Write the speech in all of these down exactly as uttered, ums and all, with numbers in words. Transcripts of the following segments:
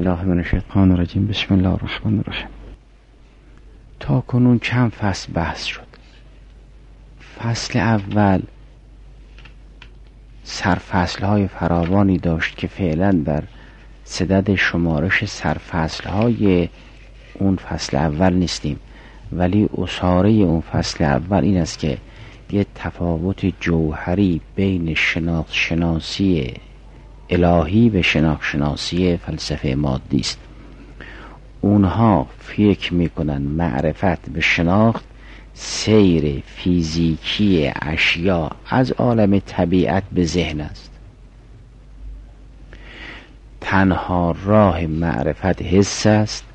الله من الشیطان الرجیم. بسم الله الرحمن الرحیم. تا کنون چند فصل بحث شد. فصل اول سرفصل‌های فراوانی داشت که فعلا در صدد شمارش سرفصل‌های اون فصل اول نیستیم، ولی اساره اون فصل اول این است که یه تفاوت جوهری بین شناخت شناسی الهی و شناخت شناسی فلسفه مادی است. اونها فکر میکنن معرفت به شناخت سیر فیزیکی اشیا از عالم طبیعت به ذهن است. تنها راه معرفت حس است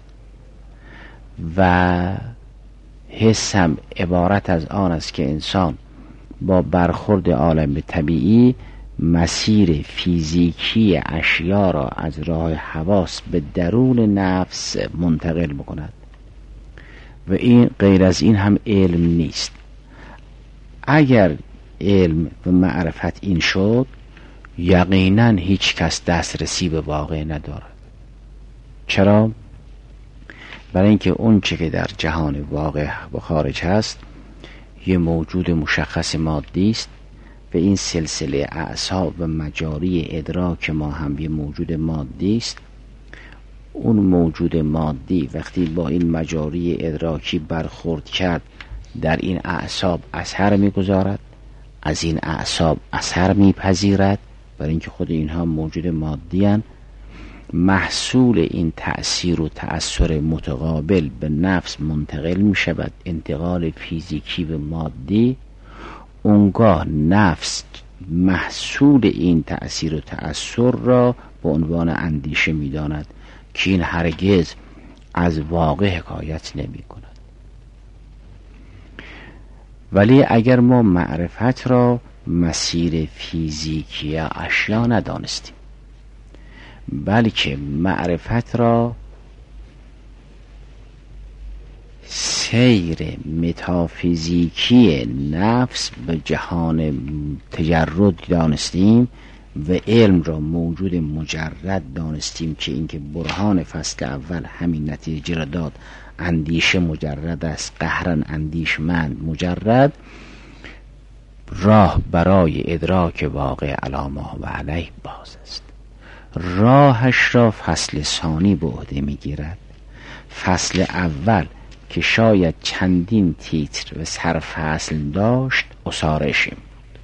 و حس هم عبارت از آن است که انسان با برخورد عالم طبیعی مسیر فیزیکی اشیا را از راه حواس به درون نفس منتقل بکند و این غیر از این هم علم نیست. اگر علم و معرفت این شد، یقینا هیچ کس دسترسی به واقع ندارد. چرا؟ برای اینکه اون چه که در جهان واقع و خارج هست یه موجود مشخص مادی است و این سلسله اعصاب و مجاری ادراک ما هم یه موجود مادی است. اون موجود مادی وقتی با این مجاری ادراکی برخورد کرد در این اعصاب اثر میگذارد، از این اعصاب اثر میپذیرد، برای اینکه خود اینها موجود مادی هستند. محصول این تأثیر و تأثیر متقابل به نفس منتقل می شود، انتقال فیزیکی به مادی. اونگاه نفس محصول این تأثیر و تأثیر را به عنوان اندیشه می داند که این هرگز از واقع حکایت نمی کند. ولی اگر ما معرفت را مسیر فیزیکی اشیا ندانستیم، بلکه معرفت را سیر متافیزیکی نفس به جهان تجرد دانستیم و علم را موجود مجرد دانستیم که اینکه برهان فصل اول همین نتیجه را داد، اندیشه مجرد است، قهرن اندیشمند مجرد، راه برای ادراک واقع علامه و علیه باز است. راهش را فصل ثانی به عهده میگیرد. فصل اول که شاید چندین تیتر و سرفصل داشت اسارشیم بود.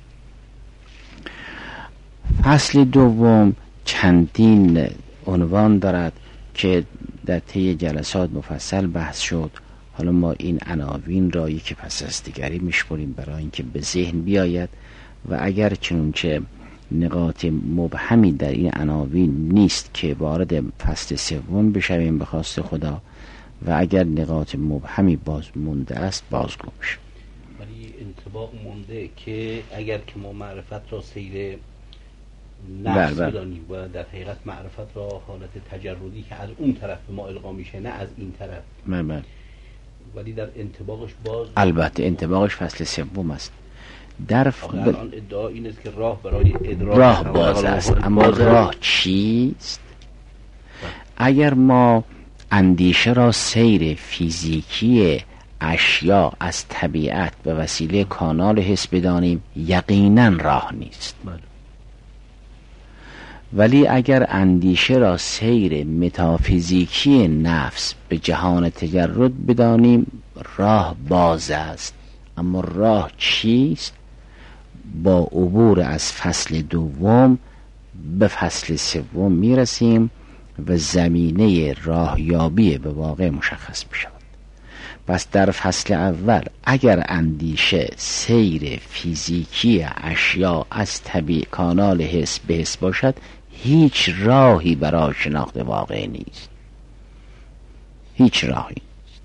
فصل دوم چندین عنوان دارد که در طی جلسات مفصل بحث شد. حالا ما این عناوین را یکی پس از دیگری میشمریم برای اینکه به ذهن بیاید و اگر چنانچه نقاط مبهمی در این عناوین نیست که وارد فصل سوم بشویم به خواست خدا، و اگر نقاط مبهمی باز مونده است بازگو میشه. ولی انطباق مونده که اگر که ما معرفت را سیر نفس بدانیم و در حقیقت معرفت را حالت تجردی که از اون طرف به ما القا میشه نه از این طرف، من من. ولی در انطباقش باز البته انطباقش فصل سوم است. در ف... الان ادعا این است که راه برای ادراک راه باز است، اما راه چیست؟ اگر ما اندیشه را سیر فیزیکی اشیا از طبیعت به وسیله کانال حس بدانیم، یقینا راه نیست. ولی اگر اندیشه را سیر متافیزیکی نفس به جهان تجرد بدانیم، راه باز است. اما راه چیست؟ با عبور از فصل دوم به فصل سوم میرسیم و زمینه راهیابی به واقع مشخص می شود. پس در فصل اول اگر اندیشه سیر فیزیکی اشیا از طبیع کانال حس به حس باشد، هیچ راهی برای شناخت واقع نیست، هیچ راهی.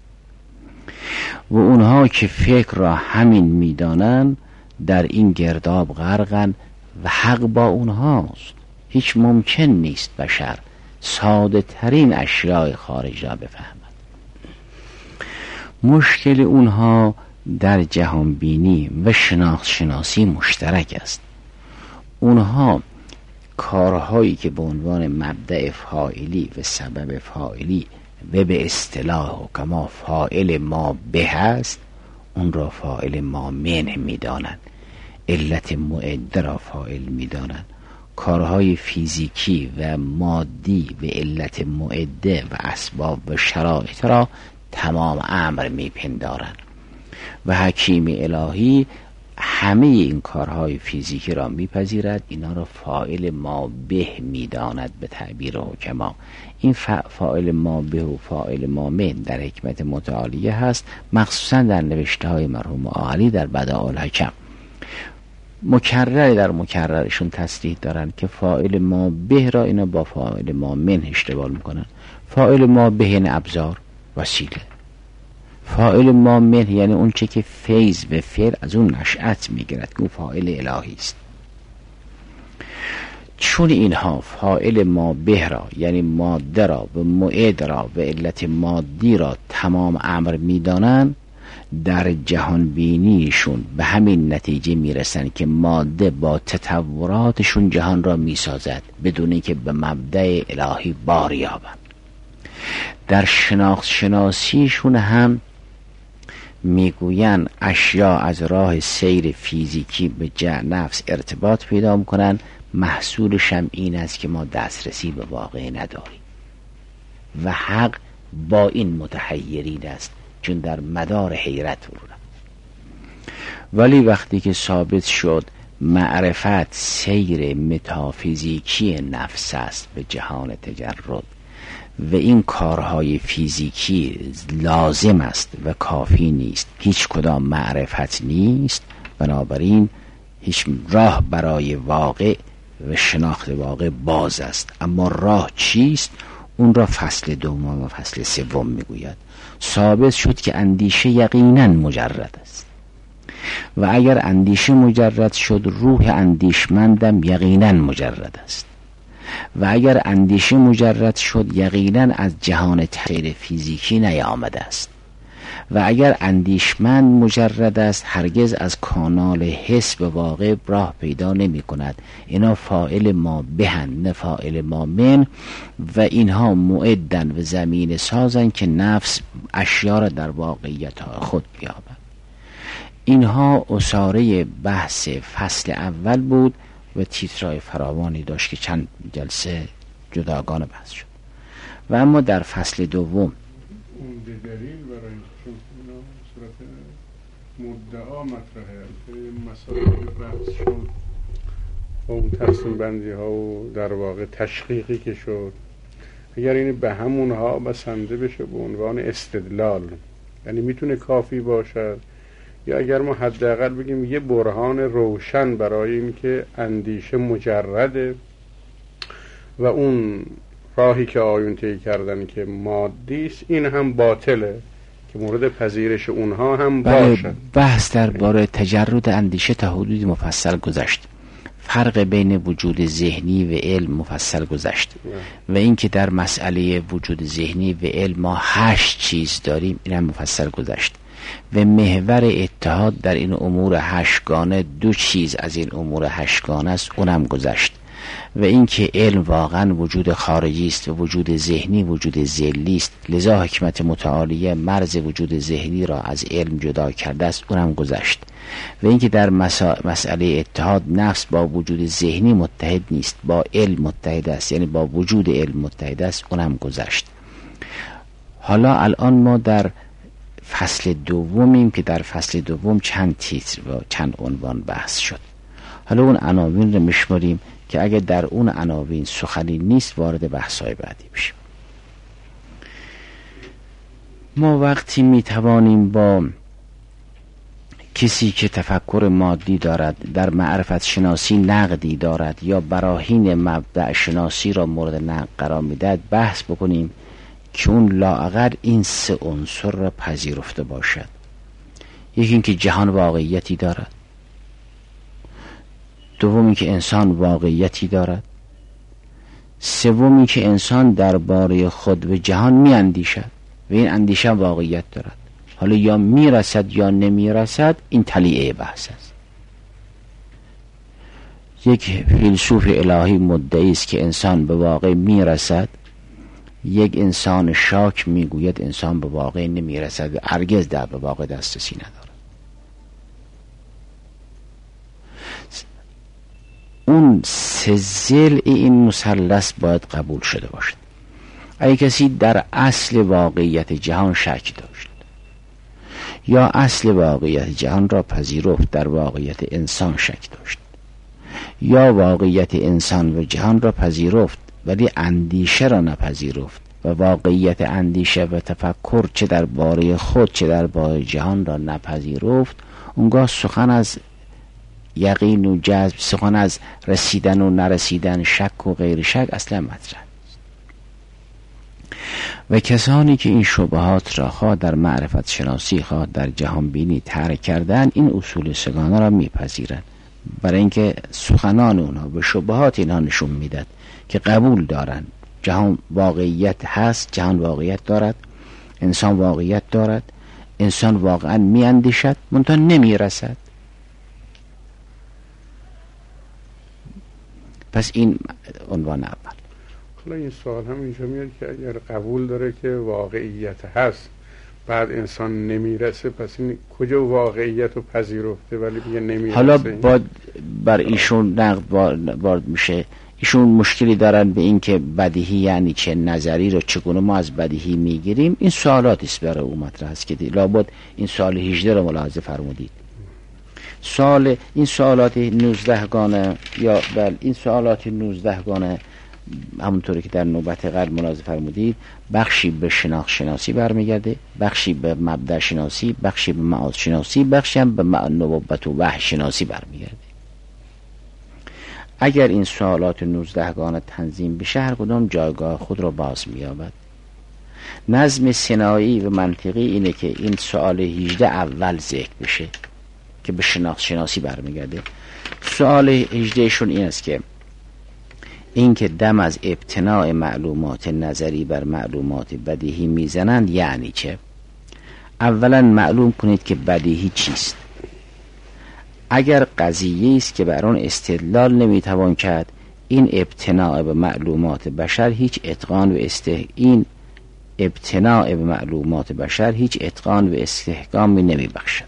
و اونها که فکر را همین میدانند در این گرداب غرقن و حق با اونهاست. هیچ ممکن نیست بشر ساده ترین اشیاء خارج را بفهمد. مشکل اونها در جهان بینی و شناخت شناسی مشترک است. اونها کارهایی که به عنوان مبدأ فاعلی و سبب فاعلی و به اصطلاح حکما فاعل ما به هست، اون را فاعل ما منه میدانند، علت معده را فاعل میدانند. کارهای فیزیکی و مادی و علت معده و اسباب و شرایط را تمام امر میپندارند و حکیم الهی همه این کارهای فیزیکی را میپذیرد، اینا را فاعل ما به میداند به تعبیر حکما. این فاعل ما به و فاعل ما من در حکمت متعالیه هست، مخصوصا در نوشته های مرحوم عالی در بدائع الحکم. مکرر در مکررشون تصریح دارن که فاعل ما به را اینا با فاعل ما من اشتباه میکنن. فاعل ما به یعنی ابزار، وسیله. فاعل ما من یعنی اون چه که فیض و فعل از اون نشأت میگیرد که اون فاعل الهی است. چون اینها فاعل ما به را یعنی ماده را و معد را و علت مادی را تمام امر میدانند، در جهان بینیشون به همین نتیجه میرسن که ماده با تطوراتشون جهان را میسازد بدون اینکه به مبدأ الهی بار یابند. در شناخت شناسیشون هم میگوین اشیا از راه سیر فیزیکی به جه نفس ارتباط پیدا میکنن، محصولش هم این است که ما دسترسی به واقع نداریم و حق با این متحیرین است، چون در مدار حیرت فرورم. ولی وقتی که ثابت شد معرفت سیر متافیزیکی نفس است به جهان تجرد و این کارهای فیزیکی لازم است و کافی نیست، هیچ کدام معرفت نیست، بنابراین هیچ راه برای واقع و شناخت واقع باز است. اما راه چیست؟ اون را فصل دوم و فصل سوم میگوید. ثابت شد که اندیشه یقینا مجرد است و اگر اندیشه مجرد شد روح اندیشمندم یقینا مجرد است و اگر اندیشه مجرد شد یقینا از جهان تغییر فیزیکی نیامده است و اگر اندیشمند مجرد است هرگز از کانال حس به واقع راه پیدا نمی کند. اینا فاعل ما بهن نه فاعل ما من و اینها معدن و زمین سازن که نفس اشیا را در واقعیت خود بیابد. اینها اساره بحث فصل اول بود و تیترای فراوانی داشت که چند جلسه جداگانه بحث شد. و اما در فصل دوم اون دلیل برای چون اینا صورت مدعا مطرحه که مسائل بحث شد و اون تقسیم بندی ها و در واقع تشقیقی که شد، اگر این به همونها بسنده بشه به عنوان استدلال، یعنی میتونه کافی باشد، یا اگر ما حداقل بگیم یه برهان روشن برای این که اندیشه مجرده و اون راهی که آیون طی کردن که مادی است این هم باطله که مورد پذیرش اونها هم باشه. بحث درباره تجرد اندیشه تا حدودی مفصل گذشت، فرق بین وجود ذهنی و علم مفصل گذشت و اینکه در مسئله وجود ذهنی و علم ما هشت چیز داریم این هم مفصل گذشت و محور اتحاد در این امور هشتگانه دو چیز از این امور هشتگانه است، اونم گذشت و اینکه علم واقعا وجود خارجی است و وجود ذهنی وجود ذلی است، لذا حکمت متعالیه مرز وجود ذهنی را از علم جدا کرده است، اونم گذشت و اینکه در مسا... مسئله اتحاد نفس با وجود ذهنی متحد نیست، با علم متحد است، یعنی با وجود علم متحد است، اونم گذشت. حالا الان ما در فصل دومیم که در فصل دوم چند تیتر و چند عنوان بحث شد. حالا اون عناوین رو میشماریم که اگه در اون عناوین سخنی نیست وارد بحث‌های بعدی بشیم. ما وقتی میتوانیم با کسی که تفکر مادی دارد در معرفت شناسی نقدی دارد یا براهین مبدأ شناسی را مورد نقد قرار میدهد بحث بکنیم که اون لااقل این سه عنصر را پذیرفته باشد. یکی این که جهان واقعیتی دارد، دومی که انسان واقعیتی دارد، سومی که انسان درباره خود و جهان می اندیشد و این اندیشه واقعیت دارد. حالا یا می رسد یا نمی رسد، این تلیعه بحث است. یک فیلسوف الهی مدعی است که انسان به واقع میرسد، یک انسان شاک میگوید انسان به واقع نمیرسد و هرگز در به واقع دسترسی ندارد. اون سه ضلع این مثلث باید قبول شده باشد. اگه کسی در اصل واقعیت جهان شک داشت یا اصل واقعیت جهان را پذیرفت، در واقعیت انسان شک داشت، یا واقعیت انسان و جهان را پذیرفت ولی اندیشه را نپذیرفت و واقعیت اندیشه و تفکر چه در باره خود چه در باره جهان را نپذیرفت، اونگاه سخن از یقین و جذب، سخن از رسیدن و نرسیدن، شک و غیر شک اصلا مطرح. و کسانی که این شبهات را خواه در معرفت شناسی خواه در جهان بینی ترک کردن، این اصول سگانه را میپذیرند، برای اینکه سخنان اونها به شبهات اینها نشون میداد که قبول دارند جهان واقعیت هست، جهان واقعیت دارد، انسان واقعیت دارد، انسان واقعا میاندیشد منتها نمیرسد. پس این عنوان اول. حالا این سوال هم اینجا میاد که اگر قبول داره که واقعیت هست بعد انسان نمیرسه، پس این کجا واقعیت رو پذیرفته ولی میگه نمیرسه؟ حالا با بر ایشون نقد وارد میشه. ایشون مشکلی دارن به این که بدیهی یعنی چه، نظری رو چگونه ما از بدیهی میگیریم. این سوالاتی است برای او مطرح است که لابد این سال هجده رو ملاحظه فرمودید. سوال این سوالات نوزده گانه یا بل این سوالات نوزده گانه همونطوری که در نوبت قبل ملاحظه فرمودید، بخشی به شناخت شناسی برمیگرده، بخشی به مبدأ شناسی، بخشی به معاد شناسی، بخشی هم به نبوت و وحی شناسی برمیگرده. اگر این سوالات نوزده گانه تنظیم بشه، هر کدام جایگاه خود را باز می‌یابد. نظم سنایی و منطقی اینه که این سوال هجده اول ذکر بشه که به شناخت شناسی برمیگرده. سوال هجده شون این است که این که دم از ابتناء معلومات نظری بر معلومات بدیهی میزنند یعنی چه؟ اولا معلوم کنید که بدیهی چیست. اگر قضیه است که بر آن استدلال نمیتوان کرد، این ابتناء به معلومات بشر هیچ اتقان و استه این ابتناء به معلومات بشر هیچ اتقان و استحکامی نمیبخشد.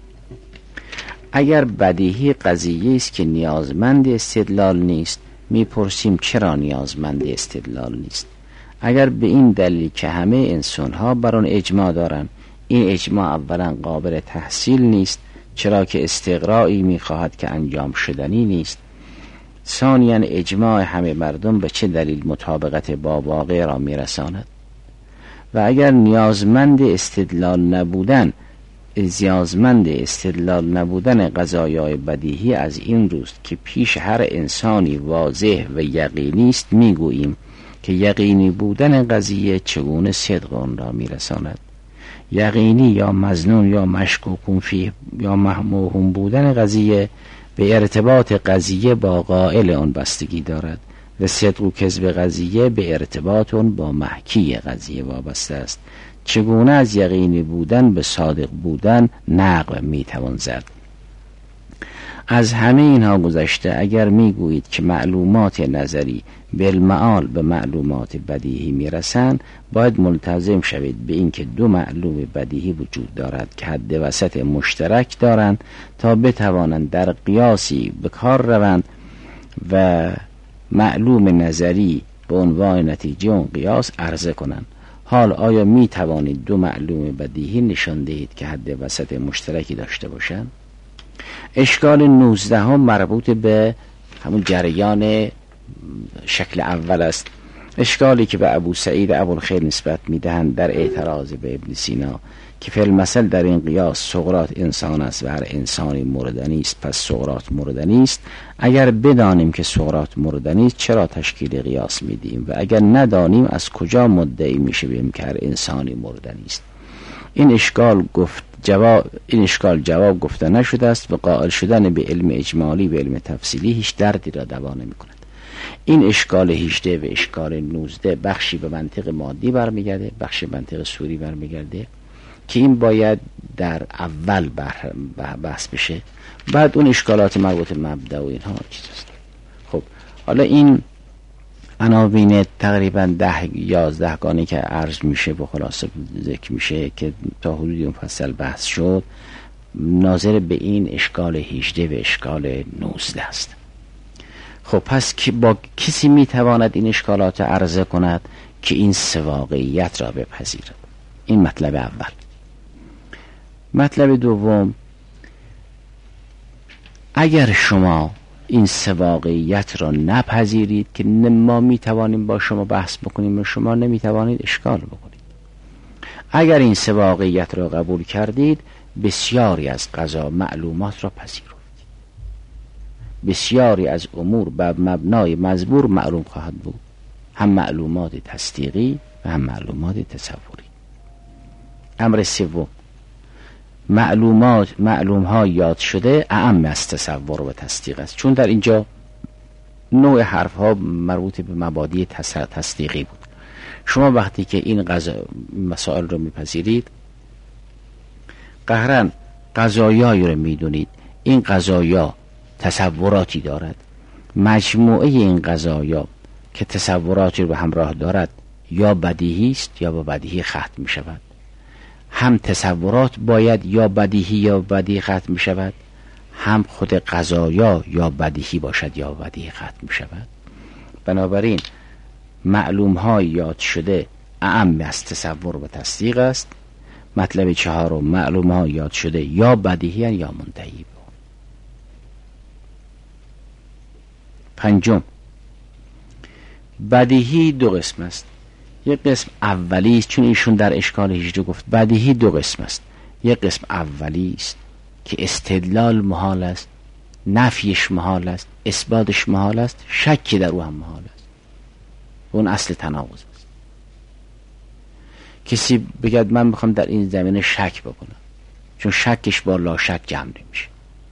اگر بدیهی قضیه است که نیازمند استدلال نیست، میپرسیم چرا نیازمند استدلال نیست؟ اگر به این دلیل که همه انسان‌ها بر آن اجماع دارند، این اجماع اولا قابل تحصیل نیست، چرا که استقرائی میخواهد که انجام شدنی نیست. ثانیاً اجماع همه مردم به چه دلیل مطابقت با واقع را میرساند؟ و اگر نیازمند استدلال نبودن نیازمند استدلال نبودن قضایای بدیهی از این روست که پیش هر انسانی واضح و یقینی است، میگوییم که یقینی بودن قضیه چگونه صدق آن را میرساند. یقینی یا مظنون یا مشکوک فیه یا موهوم بودن قضیه به ارتباط قضیه با قائل آن بستگی دارد و صدق و کذب قضیه به ارتباط آن با محکی قضیه وابسته است. چگونه از یقینی بودن به صادق بودن نقل میتوان زد؟ از همه اینها گذشته اگر میگویید که معلومات نظری بالمعال به معلومات بدیهی میرسند، باید ملتزم شوید به اینکه دو معلوم بدیهی وجود دارد که حد وسط مشترک دارند تا بتوانند در قیاسی به کار روند و معلوم نظری به عنوان نتیجه اون قیاس عرضه کنند. حال آیا می توانید دو معلوم بدیهی نشان دهید که حد وسط مشترکی داشته باشند؟ اشکال نوزده هم مربوط به همون جریان شکل اول است. اشکالی که به ابو سعید ابوالخیر نسبت میدهند در اعتراض به ابن سینا که فی المثل در این قیاس سقراط انسان است و هر انسانی مردنی است، پس سقراط مردنی است. اگر بدانیم که سقراط مردنی است چرا تشکیل قیاس میدیم؟ و اگر ندانیم از کجا مدعی میشویم که هر انسانی مردنی است؟ این اشکال گفت جواب این اشکال جواب گفته نشده است و قائل شدن به علم اجمالی و علم تفصیلی هیچ دردی را دوا نمی‌کند. این اشکال هجده و اشکال نوزده بخشی به منطق مادی برمیگرده، بخشی به منطق صوری برمیگرده که این باید در اول بحث بشه. بعد اون اشکالات مربوط به مبدأ و اینها چیز است. حالا این عناوین تقریبا ده یازده گانه که عرض میشه و خلاصه ذکر میشه که تا حدودی مفصل بحث شد، ناظر به این اشکال هجده و اشکال نوزده است. خب پس که با کسی میتواند این اشکالات عرضه کند که این سه واقعیت را بپذیرد؟ این مطلب اول. مطلب دوم، اگر شما این سه واقعیت را نپذیرید که ما میتوانیم با شما بحث بکنیم و شما نمیتوانید اشکال بکنید. اگر این سه واقعیت را قبول کردید، بسیاری از قضا معلومات را پذیرفتید. بسیاری از امور بر مبنای مزبور معلوم خواهد بود، هم معلومات تصدیقی و هم معلومات تصوری. امر سوم، معلومات معلوم ها یاد شده اعم از تصور و تصدیق است، چون در اینجا نوع حرف ها مربوط به مبادی تصدیقی بود. شما وقتی که این قضا مسائل رو میپذیرید، قهرن قضایایی رو میدونید، این قضایا تصوراتی دارد، مجموعه این قضایا که تصوراتی رو به همراه دارد یا بدیهی است یا با بدیهی ختم می شود. هم تصورات باید یا بدیهی یا بدیهی ختم می شود، هم خود قضایا یا بدیهی باشد یا بدیهی ختم می شود. بنابراین معلوم ها یاد شده اعم از تصور و تصدیق است. مطلب چهارم، معلوم ها یاد شده یا بدیهی یا منتهی. پنجم، بدیهی دو قسم است. یک قسم اولی است، چون ایشون در اشکال هجده گفت بدیهی دو قسم است. یک قسم اولی است که استدلال محال است، نفیش محال است، اثباتش محال است، شکی در او هم محال است. اون اصل تناقض است. کسی بگه من میخوام در این زمینه شک بکنم، چون شکش با لا شک جمع نمیشه.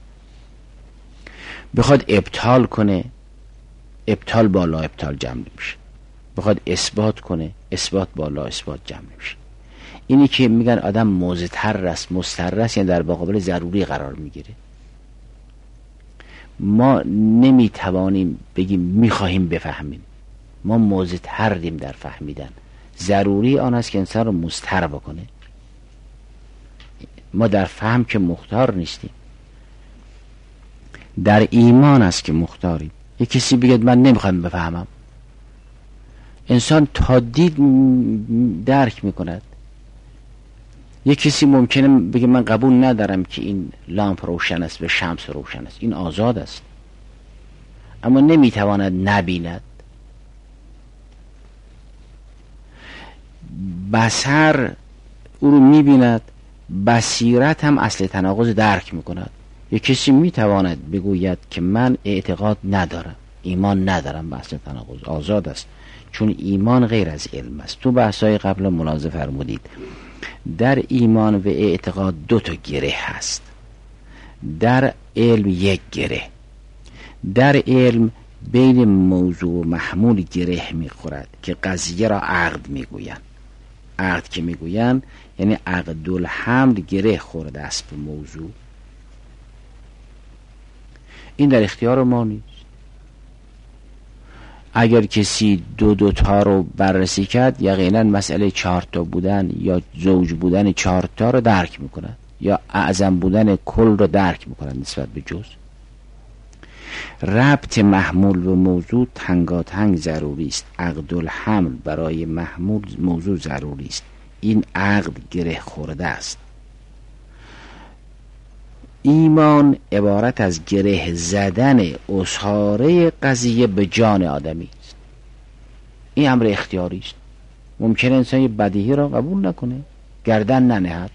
بخواد ابطال کنه، ابطال با لا ابطال جمع نمیشه. بخواد اثبات کنه، اثبات با لا اثبات جمع نمیشه. اینی که میگن آدم مضطر است، مضطر است، یعنی در مقابل ضروری قرار میگیره. ما نمیتوانیم بگیم میخواهیم بفهمیم، ما مضطریم در فهمیدن. ضروری آن است که انسان رو مضطر بکنه. ما در فهم که مختار نیستیم، در ایمان است که مختاریم. یک کسی بگه من نمیخوام بفهمم، انسان تا دید درک میکند. یک کسی ممکنه بگه من قبول ندارم که این لامپ روشن است و شمس روشن است، این آزاد است، اما نمیتواند نبیند. بصر او رو میبیند، بصیرت هم اصل تناقض درک میکند. یک کسی میتواند بگوید که من اعتقاد ندارم، ایمان ندارم، به اصل تناقض آزاد است، چون ایمان غیر از علم است. تو بحثای قبل ملاحظه فرمودید در ایمان و اعتقاد دو تا گره هست، در علم یک گره. در علم بین موضوع و محمول گره میخورد که قضیه را عقد میگویند. عقد که میگویند یعنی عقد الحمل گره خورده است به موضوع. این در اختیار ما نیست. اگر کسی دو دوتا رو بررسی کرد، یقینا مسئله چهار تا بودن یا زوج بودن چهار تا رو درک میکند، یا اعظم بودن کل رو درک میکند نسبت به جز. ربط محمول و موضوع تنگاتنگ ضروری است. عقد الحمل برای محمول موضوع ضروری است. این عقد گره خورده است. ایمان عبارت از گره زدن اسحاره قضیه به جان آدمی است. این امر اختیاری است. ممکن انسان یه بدیهی را قبول نکنه، گردن ننهد.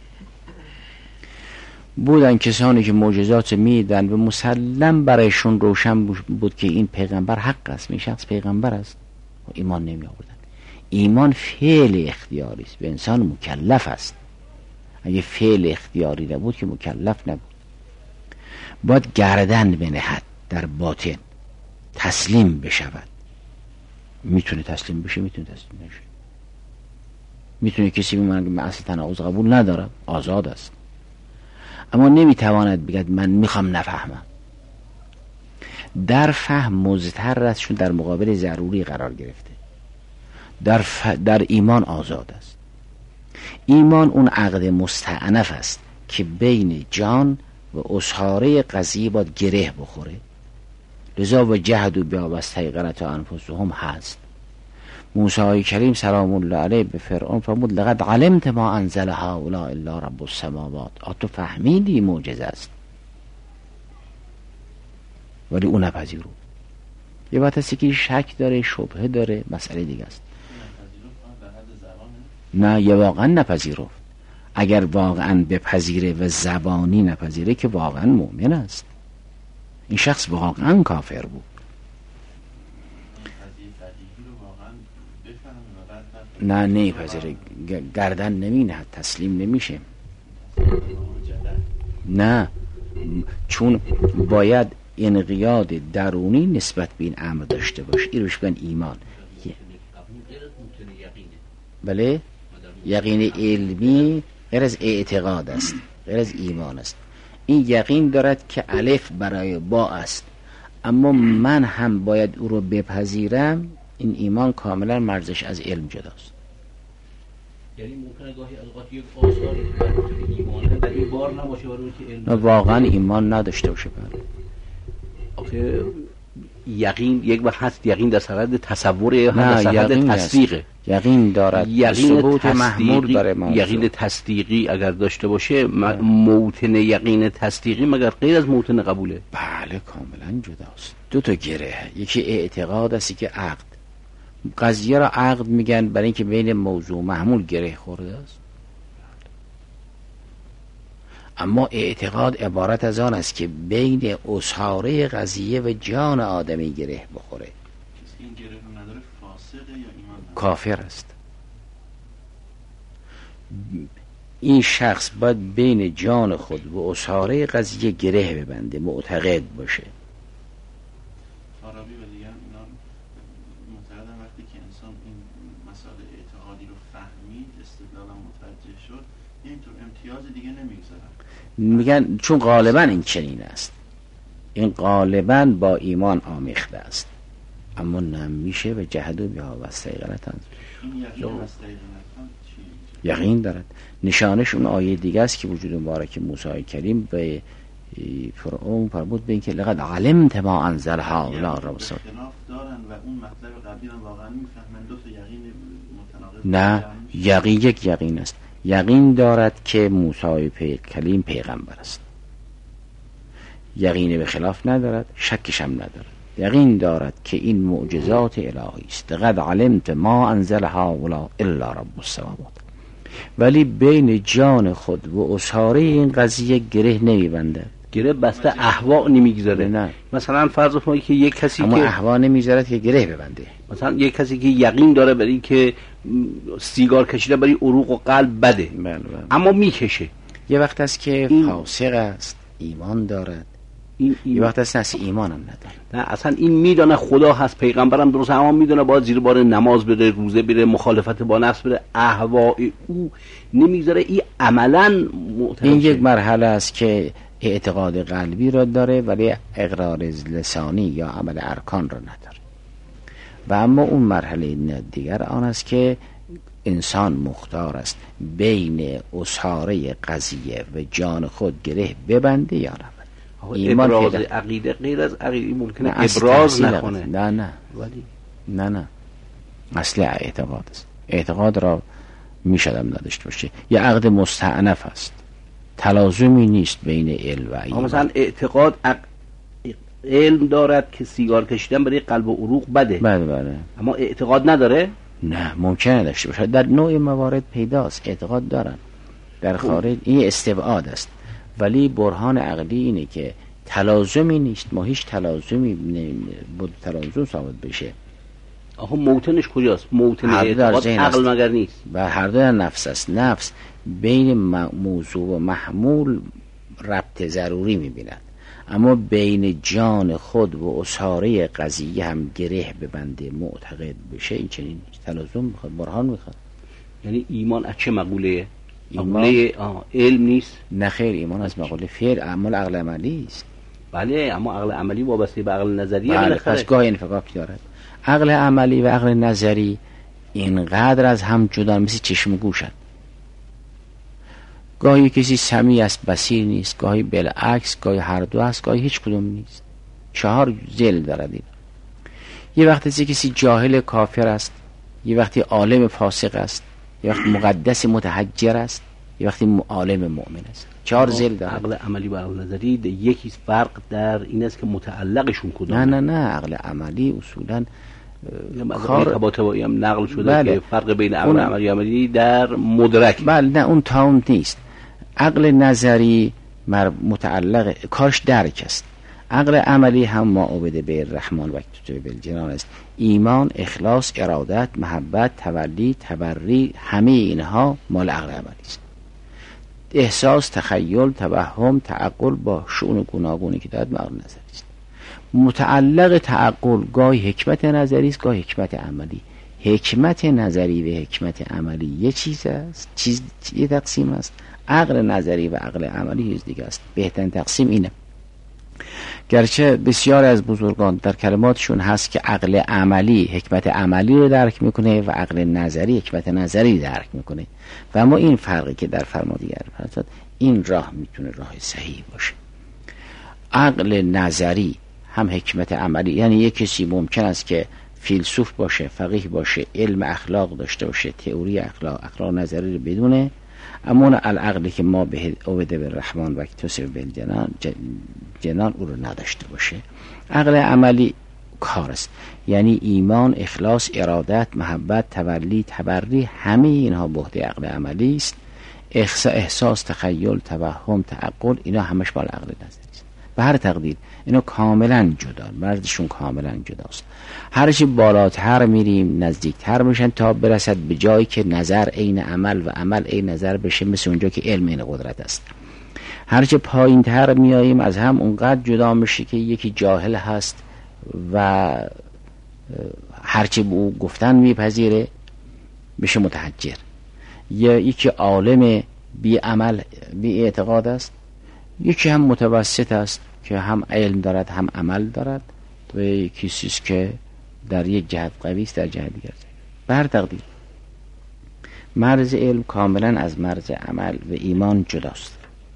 بودن کسانی که معجزات میدن و مسلم برایشون روشن بود که این پیغمبر حق است، این شخص پیغمبر است، و ایمان نمی آوردن. ایمان فعل اختیاری است و انسان مکلف است. اگه فعل اختیاری نبود که مکلف نبود. باید گردن بنهد در باطن، تسلیم بشود. میتونه تسلیم بشه، میتونه تسلیم نشه. میتونه کسی بگه من اصل تناقض قبول ندارم، آزاد است، اما نمیتواند بگه من میخوام نفهمم. در فهم مضطر است چون در مقابل ضروری قرار گرفته. در, ف... در ایمان آزاد است. ایمان اون عقد مستعنف است که بین جان و اسحاره قضیه باید گره بخوره. لذا و جهدوا بها واستیقنتها انفسهم هست. موسی کریم سلام الله علیه به فرعون فرمود لقد علمت ما انزل هؤلاء الا رب السماوات. تو فهمیدی معجزه است، ولی اون نپذیرو. یه وقت هستی که شک داره، شبهه داره، مسئله دیگه است. نه، یه واقعا نپذیرفت. اگر واقعا بپذیره و زبانی نپذیره که واقعا مؤمن است. این شخص واقعا کافر بود. نه نمیپذیره، گردن نمینه، تسلیم نمیشه. نه، چون باید انقیاد درونی نسبت به این امر داشته باشه. این روش بگن ایمان. بله، یقین علمی غیر از اعتقاد است، غیر از ایمان است. این یقین دارد که الف برای با است، اما من هم باید او رو بپذیرم. این ایمان کاملا مرزش از علم جداست. یعنی ممکنه گاهی اوقات یک آثاری که ایمانه در این بار نباشه برای که علم واقعا ایمان نداشته باشه. بله، آخه یقین یک وقت هست یقین در صدد تصور یا در صدد تصدیقه. یقین دارد، یقین ثبوت محمول داره. یقین تصدیقی اگر داشته باشه موطن یقین تصدیقی مگر غیر از موطن قبوله؟ بله، کاملا جداست. دو تا گره، یکی اعتقاد است که عقد. قضیه را عقد میگن برای اینکه بین موضوع محمول گره خورده است. اما اعتقاد عبارت از آن است که بین اسحاره قضیه و جان آدمی گره بخوره. کسی این گره رو نداره فاسقه یا ایمان کافر است. این شخص باید بین جان خود و اسحاره قضیه گره ببنده، معتقد باشه. فارابی و دیگران اینا معتقدن وقتی که انسان این مسائل اعتقادی رو فهمید، استدلالا متوجه شد، اینطور امتیاز دیگه نمیگذارن. میگن چون غالبا این چنین است، این غالبا با ایمان آمیخته است، اما نمیشه و جهدوا بها واستیقنتها. این یقین واستیقنتها چی؟ یقین دارد. نشانش اون آیه دیگه است که وجود مبارک موسی کریم به فرعون فرمود به این که لقد علمت ما انزل هؤلاء رب السماوات. خلاف دارن و اون مطلب قبلی هم واقعا میفهمن. دو تا یقین متناقض نه، یقین یک یقین است. یقین دارد که موسی پی... کلیم پیغمبر است. یقین به خلاف ندارد، شکش هم ندارد. یقین دارد که این معجزات الهی است. لقد علمت ما انزل هؤلاء الا رب السماوات. ولی بین جان خود و اسحاره این قضیه گره نمیبنده. گره بسته احوا نمیگذاره. نه، مثلا فرض کنید که یک کسی اما که احوا نمیذارد که گره ببنده. مثلا یک کسی که یقین داره برای که سیگار کشیدن برای عروق و قلب بده، بله بله. اما میکشه. یه وقت است که این... فاسق است، ایمان دارد. این این... یه وقت است نه ایمان هم نداره. نه، اصلا این میدونه خدا هست، پیغمبرم درست، اما میدونه باید زیر بار نماز بره، روزه بره، مخالفت با نفس بره، اهواء او نمیگذاره. این عملا این یک مرحله است که اعتقاد قلبی را داره ولی اقرار لسانی یا عمل ارکان را نداره. و اما اون مرحله دیگر آن است که انسان مختار است بین اسحاره قضیه و جان خود گره ببنده یا نه. ایمان ابراز عقیده غیر از عقیده ممکنه ابراز نکنه. نه نه ولی نه نه اصل اعتقاد است. اعتقاد را میشدم نداشته باشه. یه عقد مستعنف است، تلازمی نیست بین علم و ایمان. مثلا اعتقاد عق... علم دارد که سیگار کشیدن برای قلب و عروق بده، بله بله، اما اعتقاد نداره. نه، ممکنه داشته باشه. در نوع موارد پیداست اعتقاد دارن، در خارج این استبعاد است. ولی برهان عقلی اینه که تلازمی نیست. ما هیچ تلازمی بود تلازم ثابت بشه. آها، موطنش کجاست؟ موطن اعتقاد عقل مگر نیست؟ و هر دو در نفس است. نفس بین موضوع و محمول ربط ضروری میبیند، اما بین جان خود و اسحاره قضیه هم گره ببنده، معتقد بشه. این چنین تلازم میخواد، برهان میخواد. یعنی ایمان از چه مقوله؟ مقوله علم نیست؟ نه خیر، ایمان از مقوله فعل، اعمال عقل عملی است. بله، اما عقل عملی وابسته به عقل نظری. بله، پس گاهی انفکاک دارد. عقل عملی و عقل نظری اینقدر از هم جدا، مثل چشم و گوشند. گاهی کسی سمیع است بصیر نیست، گاهی بالعکس، گاهی هر دو است، گاهی هیچ کدوم نیست. چهار ذیل دارد این. یه وقتی کسی جاهل کافر است، یه وقتی عالم فاسق است، یه وقتی مقدس متحجر است، یه وقتی عالم مؤمن است. چهار ذیل دارد. عقل عملی و عقل نظری یکی فرق در این است که متعلقشون کدومه. نه نه نه، عقل عملی اصولاً کار تبایی هم نقل شده. بله. که فرق بین عقل عملی و عملی در مدرک. بله، نه اون تاون نیست. عقل نظری متعلق کارش درک است. عقل عملی هم ما عبد به الرحمن و کتب بالجنان است. ایمان، اخلاص، ارادت، محبت، تولی، تبری، همه اینها مال عقل عملی است. احساس، تخیل، توهم، تعقل با شؤون گوناگونی که دارد عقل نظری است. متعلق تعقل گاهی حکمت نظری است، گاهی حکمت عملی. حکمت نظری و حکمت عملی یه چیز است، چیز یه تقسیم است. عقل نظری و عقل عملی چیز دیگه است. بهترین تقسیم اینه. گرچه بسیار از بزرگان در کلماتشون هست که عقل عملی حکمت عملی رو درک میکنه و عقل نظری حکمت نظری درک میکنه، و اما این فرقی که در فرمودگر فرستاد، این راه میتونه راه صحیح باشه. عقل نظری هم حکمت عملی، یعنی یک کسی ممکن است که فیلسوف باشه، فقیه باشه، علم اخلاق داشته باشه، تئوری اخلاق اخلاق نظری رو بدونه، اما اون العقلی که ما به عبد بالرحمن و کتب بالجنان جنان او رو نداشته باشه. عقل عملی کار است، یعنی ایمان، اخلاص، ارادت، محبت، تولی، تبری، همه اینها بحث عقل عملی است. احساس، تخیل، توهم، تعقل، اینا همش مال عقل نظری است. به هر تقدیر اینا کاملا جدا، مرزشون کاملا جداست. هر چی بالاتر میریم نزدیکتر میشن تا برسد به جایی که نظر عین عمل و عمل عین نظر بشه، مثل اونجا که علم عین قدرت است. هر چه پایین تر میاییم از هم اونقدر جدا میشه که یکی جاهل هست و هر چه به او گفتن میپذیره بشه متحجر، یا یکی عالم بی عمل بی اعتقاد است، یکی هم متوسط است که هم علم دارد هم عمل دارد، و یکی چیز که در یک جهت قوی است در جهت دیگر. به هر تقدیر مرز علم کاملا از مرز عمل و ایمان جداست.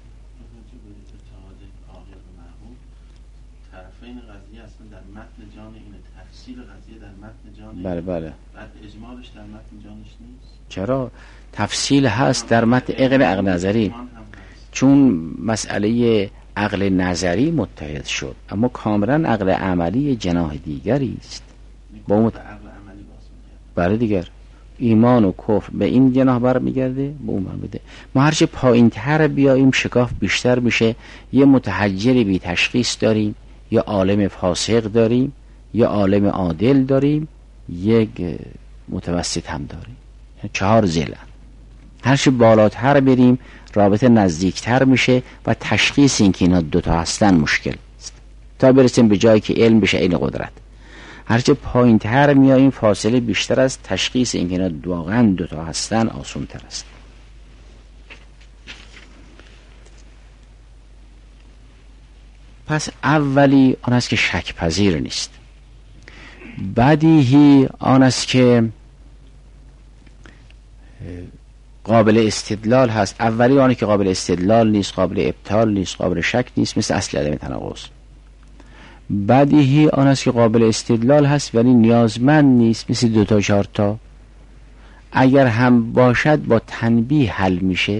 طرفین قضیه اصلا در متن جان اینه، تفصیل قضیه در متن جان. بله بله. بعد اجمالش در متن جانش نیست. چرا؟ تفصیل هست در متن عقل عقل نظری، چون مسئله عقل نظری متحد شد، اما کاملا عقل عملی جناح دیگری است. با مت... برای دیگر ایمان و کفر به این جناح برمیگرده، به اون برمیگرده. ما هرچه پایین تر بیاییم شکاف بیشتر میشه. یه متحجر بی تشخیص داریم، یا عالم فاسق داریم، یا عالم عادل داریم، یک متوسط هم داریم. چهار ذیل. هرچه بالاتر بریم رابطه نزدیکتر میشه و تشخیص این که اینا دوتا هستن مشکل است، تا برسیم به جایی که علم بشه عین قدرت. هرچه پایین تر میاییم فاصله بیشتر است، تشخیص این که اینا واقعا دوتا هستن آسان تر است. پس اولی آن است که شک پذیر نیست. بدیهی آن است که قابل استدلال هست. اولی آنه که قابل استدلال نیست، قابل ابطال نیست، قابل شک نیست، مثل اصل عدم تناقض. بدیهی آن است که قابل استدلال هست ولی نیازمند نیست، مثل دو تا چهار تا. اگر هم باشد با تنبیه حل میشه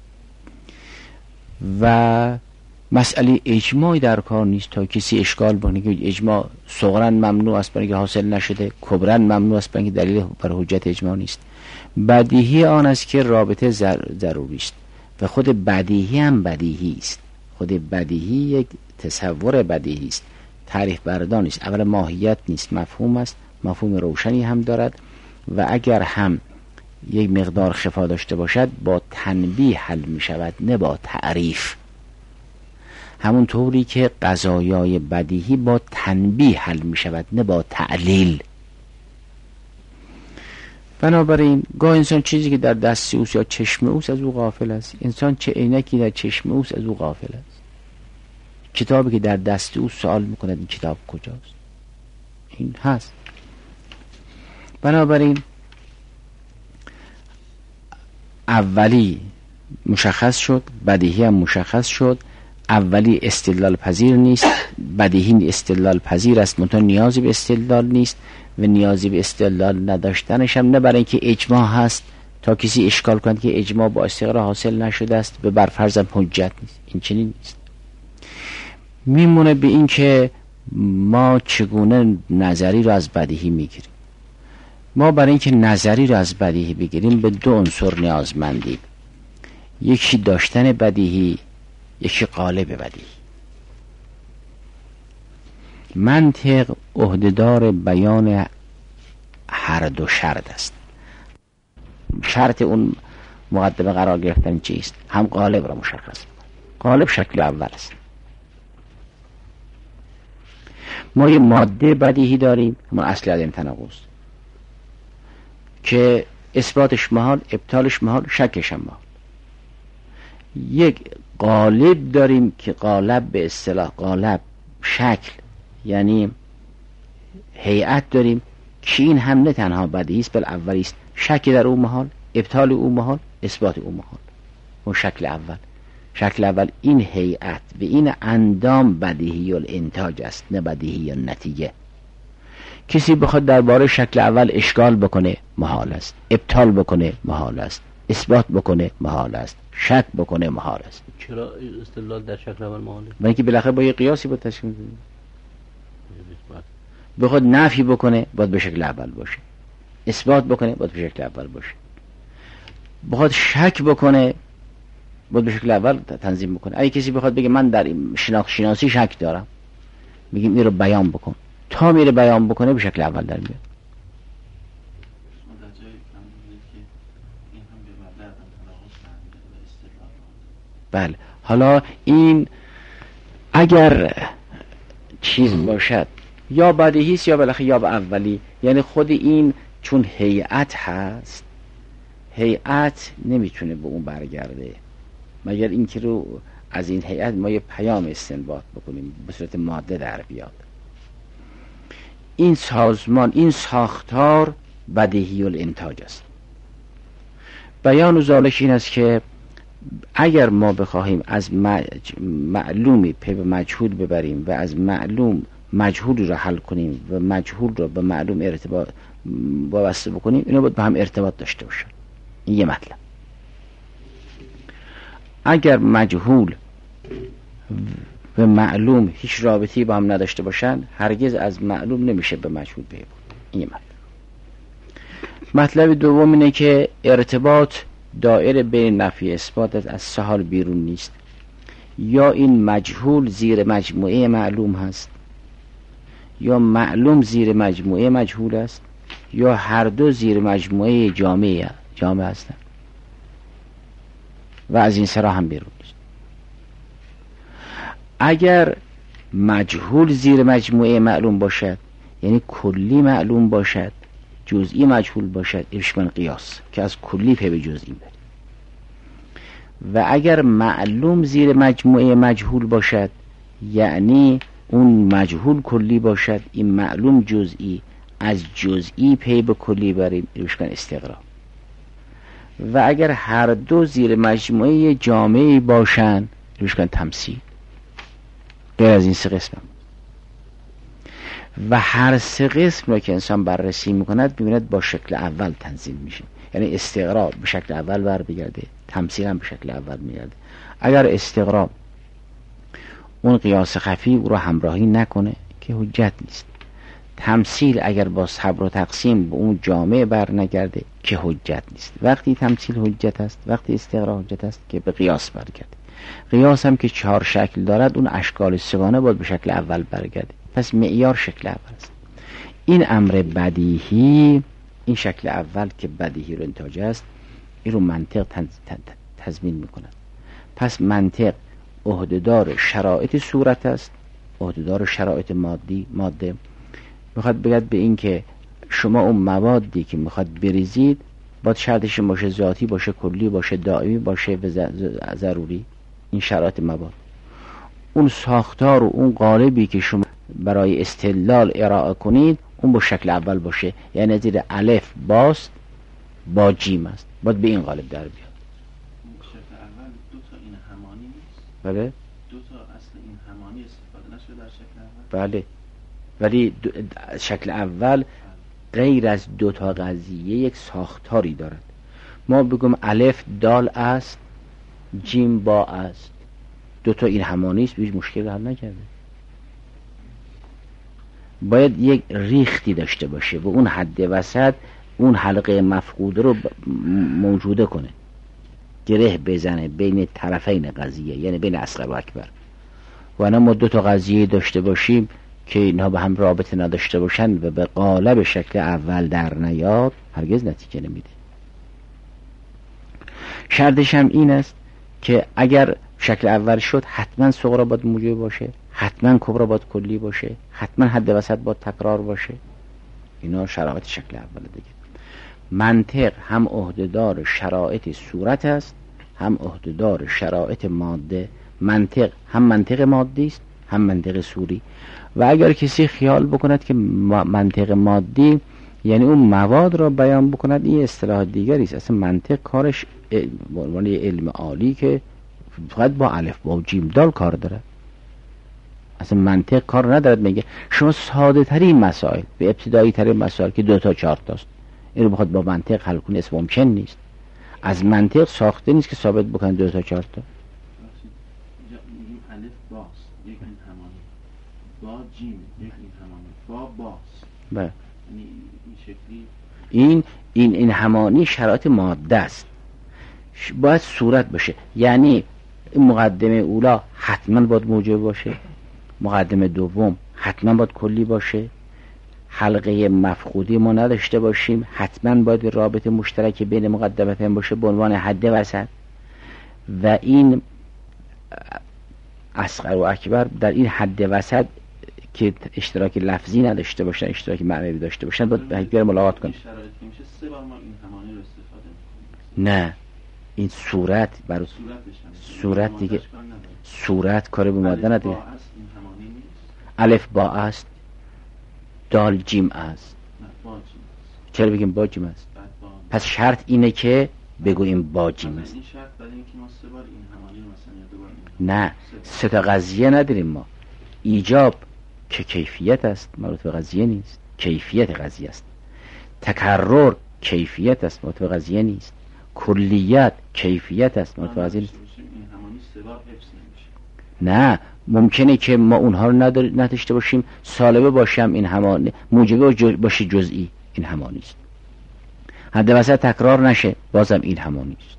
و مسئله اجماعی در کار نیست تا کسی اشکال بکنه که اجماع صغرا ممنوع است برای که حاصل نشده، کبرا ممنوع است برای که دلیل بر حجت اجماع نیست. بدیهی آن است که رابطه ضروری است و خود بدیهی هم بدیهی است. خود بدیهی یک تصور بدیهی است، تعریف بردار نیست. اول ماهیت نیست، مفهوم است، مفهوم روشنی هم دارد و اگر هم یک مقدار خفا داشته باشد با تنبیه حل می شود، نه با تعریف. همون طوری که قضایای بدیهی با تنبیه حل می شود، نه با تعلیل. بنابراین گاه انسان چیزی که در دست اوست یا چشم اوست از او غافل است. انسان چه عینکی در چشم اوست از او غافل است. کتابی که در دست او سوال میکند این کتاب کجاست. این هست. بنابراین اولی مشخص شد، بدیهی هم مشخص شد. اولی استدلال پذیر نیست، بدیهی استدلال پذیر است، منتها نیازی به استدلال نیست و نیازی به استدلال نداشتنش هم نه برای اینکه اجماع هست تا کسی اشکال کند که اجماع با استقرار حاصل نشده است و بر فرضم حجت نیست. این چنین نیست. میمونه به این که ما چگونه نظری رو از بدیهی میگیریم. ما برای اینکه نظری رو از بدیهی بگیریم به دو عنصر نیازمندیم. یکی داشتن بدیهی، یکی قالب بدیهی. منطق عهده‌دار بیان هر دو شرط است. شرط اون مقدمه قرار گرفتن چیست؟ هم قالب را مشخص. قالب شکل اول است. ما یه ماده بدیهی داریم، ما اصل عدم تناقض که اثباتش محال، ابطالش محال، شکش هم محال. یک قالب داریم که قالب به اصطلاح قالب شکل یعنی هیئت داریم که این هم نه تنها بدیهی است بل اولی است. شک در او محال، ابطال او محال، اثبات او محال. اون شکل اول. شکل اول این هیئت و این اندام بدیهی الانتاج است، نه بدیهی النتیجه. کسی بخواد درباره شکل اول اشکال بکنه محال است، ابطال بکنه محال است، اثبات بکنه محال است، شک بکنه محال است. چرا استدلال در شکل اول محاله؟ برای اینکه بالاخره با یه قیاسی با تشکیل میده. بخواد نفی بکنه باید به شکل اول باشه، اثبات بکنه باید به شکل اول باشه، بخواد شک بکنه باید به شکل اول تنظیم بکنه. اگه کسی بخواد بگه من در شناخت شناسی شک دارم، میگیم این رو بیان بکن. تا میره بیان بکنه به شکل اول در میاد. بله. حالا این اگر چیز باشد یا بدیهی است یا بالاخره یا به اولی، یعنی خود این چون هیئت هست، هیئت نمیتونه به اون برگرده مگر اینکه رو از این هیئت ما یه پیام استنباط بکنیم به صورت ماده در بیاد. این سازمان، این ساختار بدیهی الانتاج است. بیان ذالک این است که اگر ما بخواهیم از معلومی پی به مجهول ببریم و از معلوم مجهول را حل کنیم و مجهول را به معلوم ارتباط وابسته بکنیم، اینا باید به هم ارتباط داشته باشن. این یه مطلب. اگر مجهول و معلوم هیچ رابطی با هم نداشته باشن، هرگز از معلوم نمیشه به مجهول پی برد. این یه مطلب. مطلب دوم اینه که ارتباط دائره بین نفی اثبات از سه حال بیرون نیست. یا این مجهول زیر مجموعه معلوم هست، یا معلوم زیر مجموعه مجهول است، یا هر دو زیر مجموعه جامعه جامعه هستند و از این سرا هم بیرون نیست. اگر مجهول زیر مجموعه معلوم باشد، یعنی کلی معلوم باشد، جزئی مجهول باشد، اشکال قیاس که از کلی پی به جزئی بریم. و اگر معلوم زیر مجموعه مجهول باشد، یعنی اون مجهول کلی باشد، این معلوم جزئی، از جزئی پی به کلی بریم، اشکال استقرا. و اگر هر دو زیر مجموعه جامعی باشن، اشکال تمثیل. غیر از این سه قسم. و هر سه قسم را که انسان بررسی میکند ببیند با شکل اول تنظیم میشه. یعنی استقرا به شکل اول بر بگرده، تمثیل هم به شکل اول میگرده. اگر استقرا اون قیاس خفی او را همراهی نکنه که حجت نیست. تمثیل اگر با صبر و تقسیم به اون جامعه بر نگرده که حجت نیست. وقتی تمثیل حجت است، وقتی استقرا حجت است که به قیاس برگرده. قیاس هم که چهار شکل دارد، اون اشکال سگانه باید به شکل اول برگرده. پس معیار شکل اول است. این امر بدیهی، این شکل اول که بدیهی رو انتاج است، این رو منطق تضمین میکند. پس منطق عهده‌دار شرایط صورت است، عهده‌دار شرایط مادی ماده. میخواد بگید به این که شما اون موادی که میخواد بریزید باید شرطش باشه ذاتی باشه، کلی باشه، دائمی باشه و ضروری. این شرایط مواد. اون ساختار و اون قالبی که شما برای استدلال ارائه کنید اون با شکل اول باشه، یعنی زیر الف باست با جیم است، باید به این قالب در بیاد. شکل اول دو تا این همانی نیست؟ بله دو تا اصل این همانی استفاده نشده در شکل اول؟ بله، ولی شکل اول غیر از دو تا قضیه یک ساختاری دارد. ما بگم الف دال است، جیم با است، دو تا این همانی است، هیچ مشکل حل نکرده. باید یک ریختی داشته باشه و اون حد وسط اون حلقه مفقوده رو موجوده کنه، گره بزنه بین طرفین قضیه، یعنی بین اصغر و اکبر. و نه ما دو تا قضیه داشته باشیم که اینها به هم رابطه نداشته باشن و به قالب شکل اول در نیاد، هرگز نتیجه نمیده. شرطش هم این است که اگر شکل اول شد حتما صغرا باید موجب باشه، حتما کبرا باید کلی باشه، حتما حد وسط باید تکرار باشه. اینا شرایط شکل اول دیگه. منطق هم عهدهدار شرایط صورت است، هم عهدهدار شرایط ماده. منطق هم منطق مادی است، هم منطق صوری. و اگر کسی خیال بکند که منطق مادی یعنی اون مواد را بیان بکند، این اصطلاح دیگری است. اصلا منطق کارش به عنوان علم عالی که فقط با الف با جیم دال کار داره، اصلا منطق کار ندارد. میگه شما ساده ترین مسائل به ابتدایی ترین مسائل که دو تا چهار تاست، اینو بخواد با منطق حل کنی اسم ممکن نیست. از منطق ساخته نیست که ثابت بکنه دو تا چهار تا. الف باست یک این همانی، با جیم یک این همانی، با باست. بله. یعنی این شکلی این این این همانی شرایط ماده است، باید صورت باشه. یعنی مقدمه اولا حتما باید موجب باشه، مقدمه دوم حتما باید کلی باشه، حلقه مفقودی ما نداشته باشیم، حتما باید رابطه مشترک بین مقدمتین باشه به عنوان حد وسط. و این اصغر و اکبر در این حد وسط که اشتراک لفظی نداشته باشن، اشتراک معنوی داشته باشن، باید به یکدیگر ملاقات کنن. شرایطی میشه سه بار ما این همانی رو استفاده می‌کنیم. نه، این صورت برای صورت دیگه، صورت کار به ماده نداره. الف با است، دال جیم است. چرا بگیم با جیم است؟ پس شرط اینه که بگوییم با جیم است. این شرط برای اینکه ما سه بار این همانی رو مثلا یا دو بار نه، سه تا قضیه نداریم ما. ایجاب که کیفیت است، مربوط به قضیه نیست، کیفیت قضیه است. تکرر کیفیت است، مربوط به قضیه نیست. کلیت کیفیت است، مربوط به قضیه نیست. این همانی سه بار حفظ نمیشه. نه، ممکنه که ما اونها رو نداشته باشیم، سالبه باشیم این همانی، موجبه باشه جزئی این همانی است. حد وسط تکرار نشه بازم این همانی است.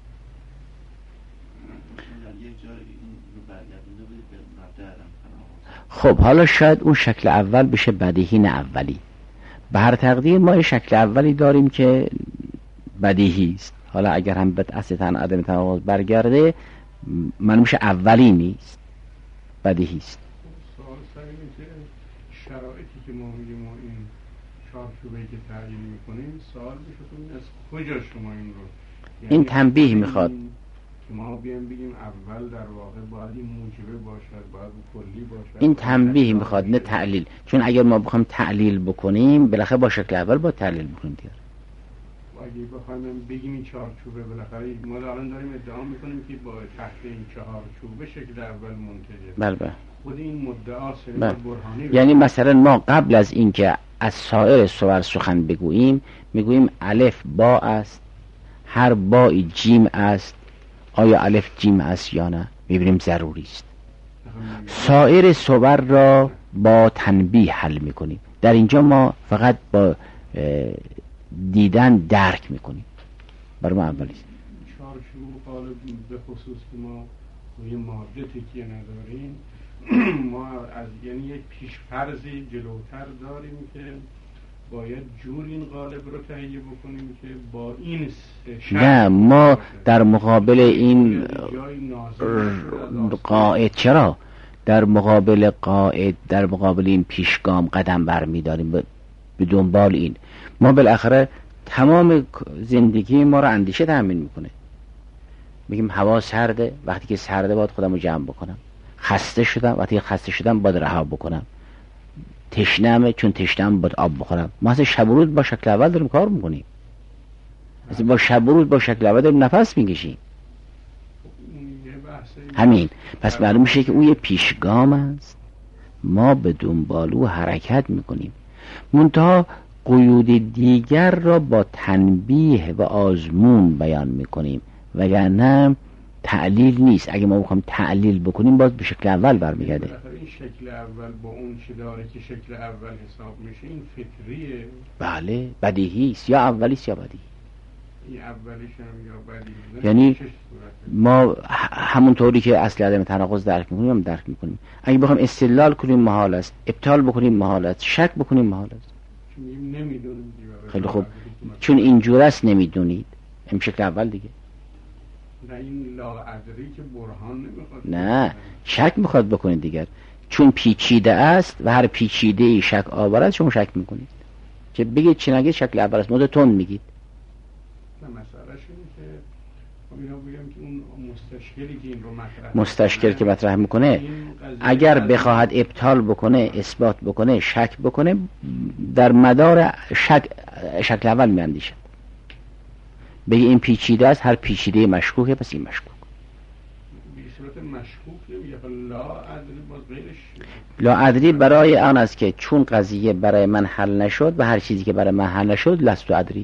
خب حالا شاید اون شکل اول بشه بدیهی نه اولی. به هر تقدیر ما شکل اولی داریم که بدیهی است. حالا اگر هم به اصل تن عدم تناقض برگرده معلوم میشه اولی نیست، بدیهی است. سوال سر اینه که شرایطی که ما میگیم ما این چارچوبه‌ای که تعیین میکنیم، سوال میشه از کجا شما این رو، یعنی این تنبیه میخواد که ما بیایم بگیم اول در واقع باید این موجبه باشد، باید کلی باشد. این تنبیه میخواد نه تعلیل، چون اگر ما بخوایم تعلیل بکنیم بالاخره با شکل اول با تعلیل بکنیم دیگه. اگه بخوایم بگیم این چارچوبه، بالاخره ما الان داریم ادعا میکنیم که با تحت این چارچوبه شکل اول منتجه. بله بله. خود این مدعا سری بله. برهانی. یعنی مثلا ما قبل از اینکه از سایر صور سخن بگوییم میگوییم الف با است، هر بایی جیم است، آیا الف جیم است یا نه، میبینیم ضروری است. سایر صور را با تنبیه حل میکنیم. در اینجا ما فقط با دیدن درک میکنیم. برای ما اولی است. چارچوب قالب به خصوص که ما روی ماده تکیه نداریم، ما از یعنی یک پیش‌فرضی جلوتر داریم که باید جور این قالب رو تهیه بکنیم که با این نه، ما در مقابل این قاعد، چرا در مقابل قاعد، در مقابل این پیشگام قدم برمی‌داریم به دنبال این؟ ما بالاخره تمام زندگی ما رو اندیشه تأمین میکنه. میگیم هوا سرده، وقتی که سرده باید خودم رو جمع بکنم. خسته شدم، وقتی خسته شدم باید رها بکنم. تشنمه، چون تشنم باید آب بخورم. ما اصلا شب و روز با شکل اول داریم کار میکنیم، اصلا با شب و روز با شکل اول داریم نفس میکشیم. همین پس معلوم میشه که اون یه پیشگام است، ما به دنبال او حرکت میکنیم، منتها قیود دیگر را با تنبیه و آزمون بیان میکنیم، وگرنه تعلیل نیست. اگه ما بخوایم تعلیل بکنیم باز به شکل اول برمیگرده. این شکل اول با اون چه داره که شکل اول حساب میشه این فطریه. بله بدیهی است، یا اولی است یا بدیهی. این اولیش هم یا بدیهی، یعنی ما همونطوری که اصل عدم تناقض درک میکنیم هم درک میکنیم. اگه بخوایم استدلال کنیم محال است، ابطال بکنیم محال است، شک بکنیم محال است. چون نمیدونیم. خیلی خوب، چون اینجور است نمیدونید، این شکل اول دیگه. نه این لاعذری که برهان نمیخواد، نه شک میخواد بکنید دیگر، چون پیچیده است و هر پیچیده ای شک آورد شما شک میکنید. که بگید چی نگید شکل اول است، مدت تون میگید. نه مسئلهش اینه که اینا بگم که اون مستشکلی که این رو مطرح مستشکل که مطرح میکنه اگر بخواهد ابطال بکنه، اثبات بکنه، شک بکنه، در مدار شک شکل اول میاندیشد. بگی این پیچیده است، هر پیچیده مشکوکه، پس این مشکوک. به صورت مشکوک نمیگه، لا ادری باز غیرش. لا ادری برای آن است که چون قضیه برای من حل نشد و هر چیزی که برای من حل نشد لست ادری.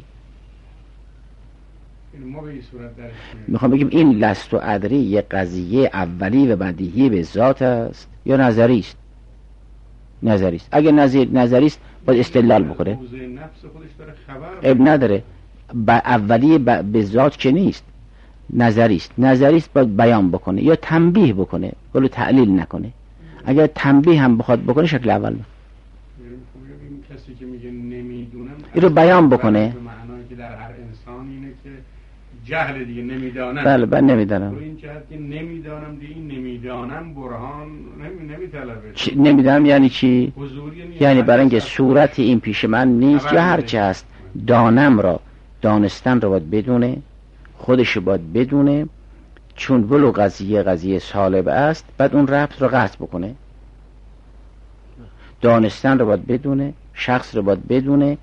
ما به این صورت درش میخوام بگیم این لست ادری یک قضیه اولی و بدیهی به ذات است یا نظری است؟ نظری است. اگه نظری نظری است باید استدلال بکنه. موضوع نفس خودش داره خبر اب نداره. با اولی به ذات که نیست، نظری است. نظری است باید بیان بکنه یا تنبیه بکنه، ولی تعلیل نکنه. اگر تنبیه هم بخواد بکنه شکل اول میاد. این کسی که میگه نمیدونم این رو بیان بکنه، به معنایی که در هر انسان اینه که جهل دیگه نمیدانم. بله من نمیدانم. تو این جهت که نمیدانم دیگه، این نمیدانم برهان نمی نمیطلبه. نمیدانم یعنی چی؟ یعنی, یعنی برای اینکه صورت این پیش من نیست یا هر چه هست، دانم را، دانستن را باید بدونه، خودش رو باید بدونه، چون ولو قضیه قضیه سالب است بعد اون ربط رو قطع بکنه. دانستن رو باید بدونه، شخص رو باید بدونه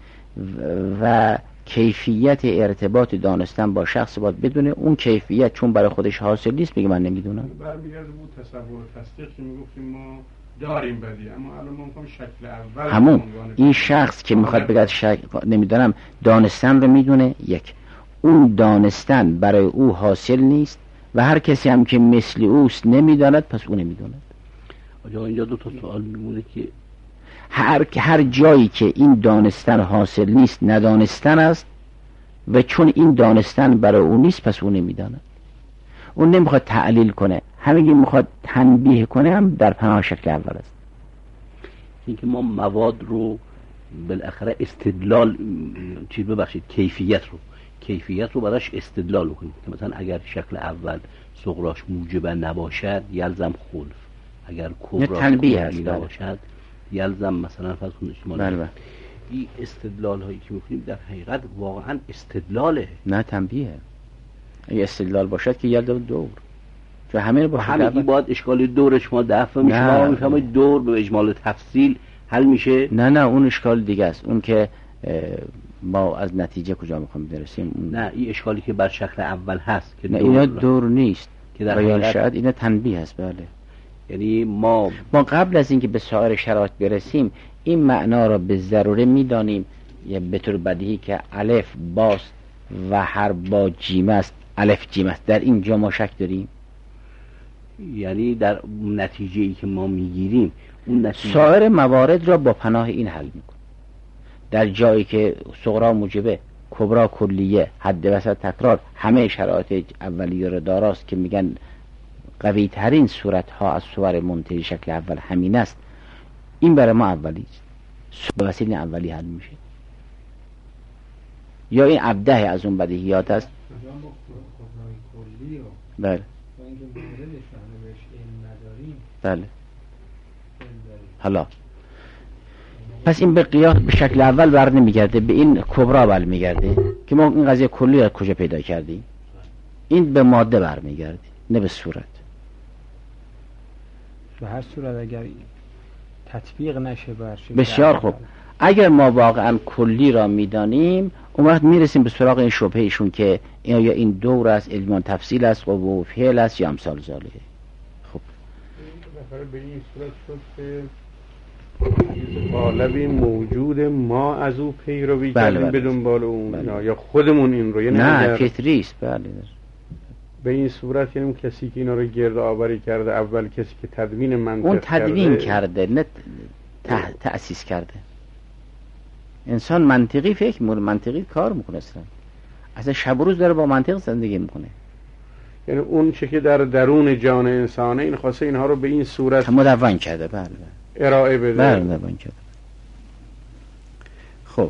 و کیفیت ارتباط دانستن با شخص باید بدونه. اون کیفیت چون برای خودش حاصل نیست میگه من نمیدونم. برمیگرده بود تصور و تصدیق که میگفتیم ما داریم بدی، اما الان ما میخوام شکل اول همون این شخص که میخواد بگه شک... نمیدونم دانستن رو میدونه، یک اون دانستن برای او حاصل نیست و هر کسی هم که مثل اوست نمیداند، پس او نمیداند. آجا اینجا دو تا سوال میمونه که هر هر جایی که این دانستن حاصل نیست ندانستن است و چون این دانستن برای او نیست پس او نمیداند. اون نمیخواد تعلیل کنه، همین میخواد تنبیه کنه، هم در پناه شکل اول است. اینکه ما مواد رو بالاخره استدلال چیز ببخشید کیفیت رو کیفیت رو براش استدلال کنیم که مثلا اگر شکل اول صغراش موجب نباشد یلزم خلف، اگر کبراش موجب نباشد یلزم مثلا فرض کنید بله. این استدلال هایی که میکنیم در حقیقت واقعا استدلاله، نه تنبیه. اگه استدلال باشد که یلزم دور، چون همین با همین باید اشکال دورش ما دفع میشه، ما میفهمه دور به اجمال تفصیل حل میشه. نه نه اون اشکال دیگه است، اون که ما از نتیجه کجا میخوام برسیم. نه این اشکالی که بر شکل اول هست که نه اینا دور نیست که در حقیقت شاید اینا تنبیه هست. بله یعنی ما ما قبل از اینکه به سایر شرایط برسیم این معنا را به ضروره میدانیم، یا به طور بدیهی که الف باست و هر با جیم است، الف جیم است. در اینجا ما شک داریم، یعنی در نتیجه ای که ما میگیریم اون نتیجه سایر موارد را با پناه این حل میکن. در جایی که صغرا موجبه، کبرا کلیه، حد وسط تکرار، همه شرایط اولیه را داراست که میگن قوی ترین صورت ها از صور منتهی شکل اول همین است. این برای ما اولی است، به وسیله اولی حل میشه. یا این ابده از اون بدیهیات است. بله بله. حالا پس این به قیاس به شکل اول بر نمیگرده، به این کبرا بر میگرده که ما این قضیه کلی را کجا پیدا کردیم. این به ماده بر میگرده نه به صورت. به هر صورت اگر تطبیق نشه بر بسیار خوب. اگر ما واقعا کلی را میدانیم اون وقت میرسیم به سراغ این شبهه ایشون که این یا این دور است، علم تفصیل است، قوه و فعل است یا امثال ذالک. خب بالاخره به این صورت شد که قالبی موجود ما از او پیروی بله کردیم بله. به دنبال اون بله. یا خودمون این رو، یعنی نه فطری است. بله به این صورت یعنی کسی که اینا رو گرد آوری کرده اول کسی که تدوین منطق اون تدوین کرده, کرده نه ت... تأسیس کرده. انسان منطقی فکر میکنه، منطقی کار میکنه، اصلا اصلا شب و روز داره با منطق زندگی میکنه. یعنی اون چه که در درون جان انسانه این خواسته اینها رو به این صورت مدون کرده. بله ارائه بده. بله مدون کرده. خب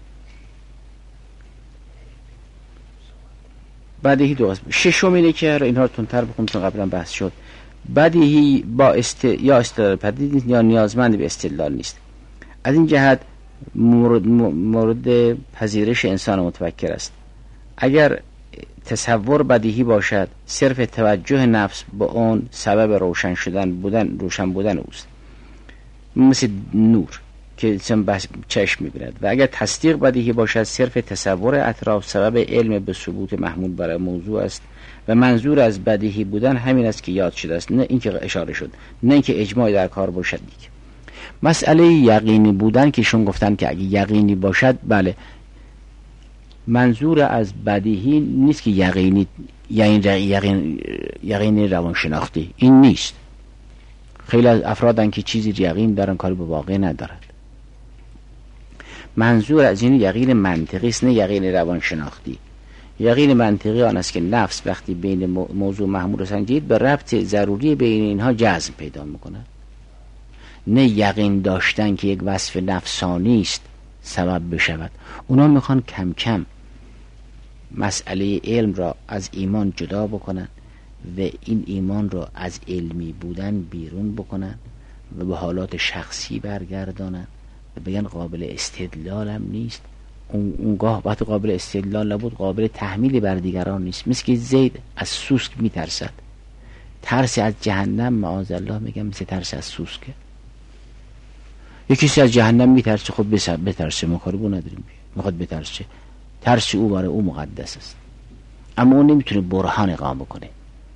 بدیهی دو قسم. ششم اینه که اینها رو تندتر بخونم چون قبلا بحث شد. بدیهی با است... یا استدلال پدید نیست یا نیازمند به استدلال نیست. از این جهت مورد, مورد پذیرش انسان متفکر است. اگر تصور بدیهی باشد صرف توجه نفس به اون سبب روشن شدن بودن روشن بودن اوست، مثل نور که انسان بس چشم می‌بیند. و اگر تصدیق بدیهی باشد صرف تصور اطراف سبب علم به ثبوت محمول برای موضوع است و منظور از بدیهی بودن همین است که یاد شده است، نه اینکه اشاره شد، نه اینکه اجماعی در کار باشد. دیگه مسئله یقینی بودن که شون گفتن که اگه یقینی باشد، بله منظور از بدیهی نیست که یقینی یقین یقین یقین روانشناختی، این نیست. خیلی از افرادن که چیزی یقین دارن کاری به واقع ندارد. منظور از این یقین منطقی است، نه یقین روانشناختی. یقین منطقی آن است که نفس وقتی بین موضوع محمول سنجید به ربط ضروری بین اینها جزم پیدا میکنه، نه یقین داشتن که یک وصف نفسانی است سبب بشود. اونا میخوان کم کم مسئله علم را از ایمان جدا بکنن و این ایمان را از علمی بودن بیرون بکنن و به حالات شخصی برگردانن و بگن قابل استدلال هم نیست. اون اونگاه وقتی قابل استدلال نبود قابل تحمیل بر دیگران نیست. مثل که زید از سوسک میترسد، ترس از جهنم معاذالله میگم مثل ترس از سوسکه. یکی کسی از جهنم میترسه، خب بترسه، ما کاری بو نداریم، میخواد بترسه، ترس او برای او مقدس است، اما اون نمیتونه برهان اقامه کنه،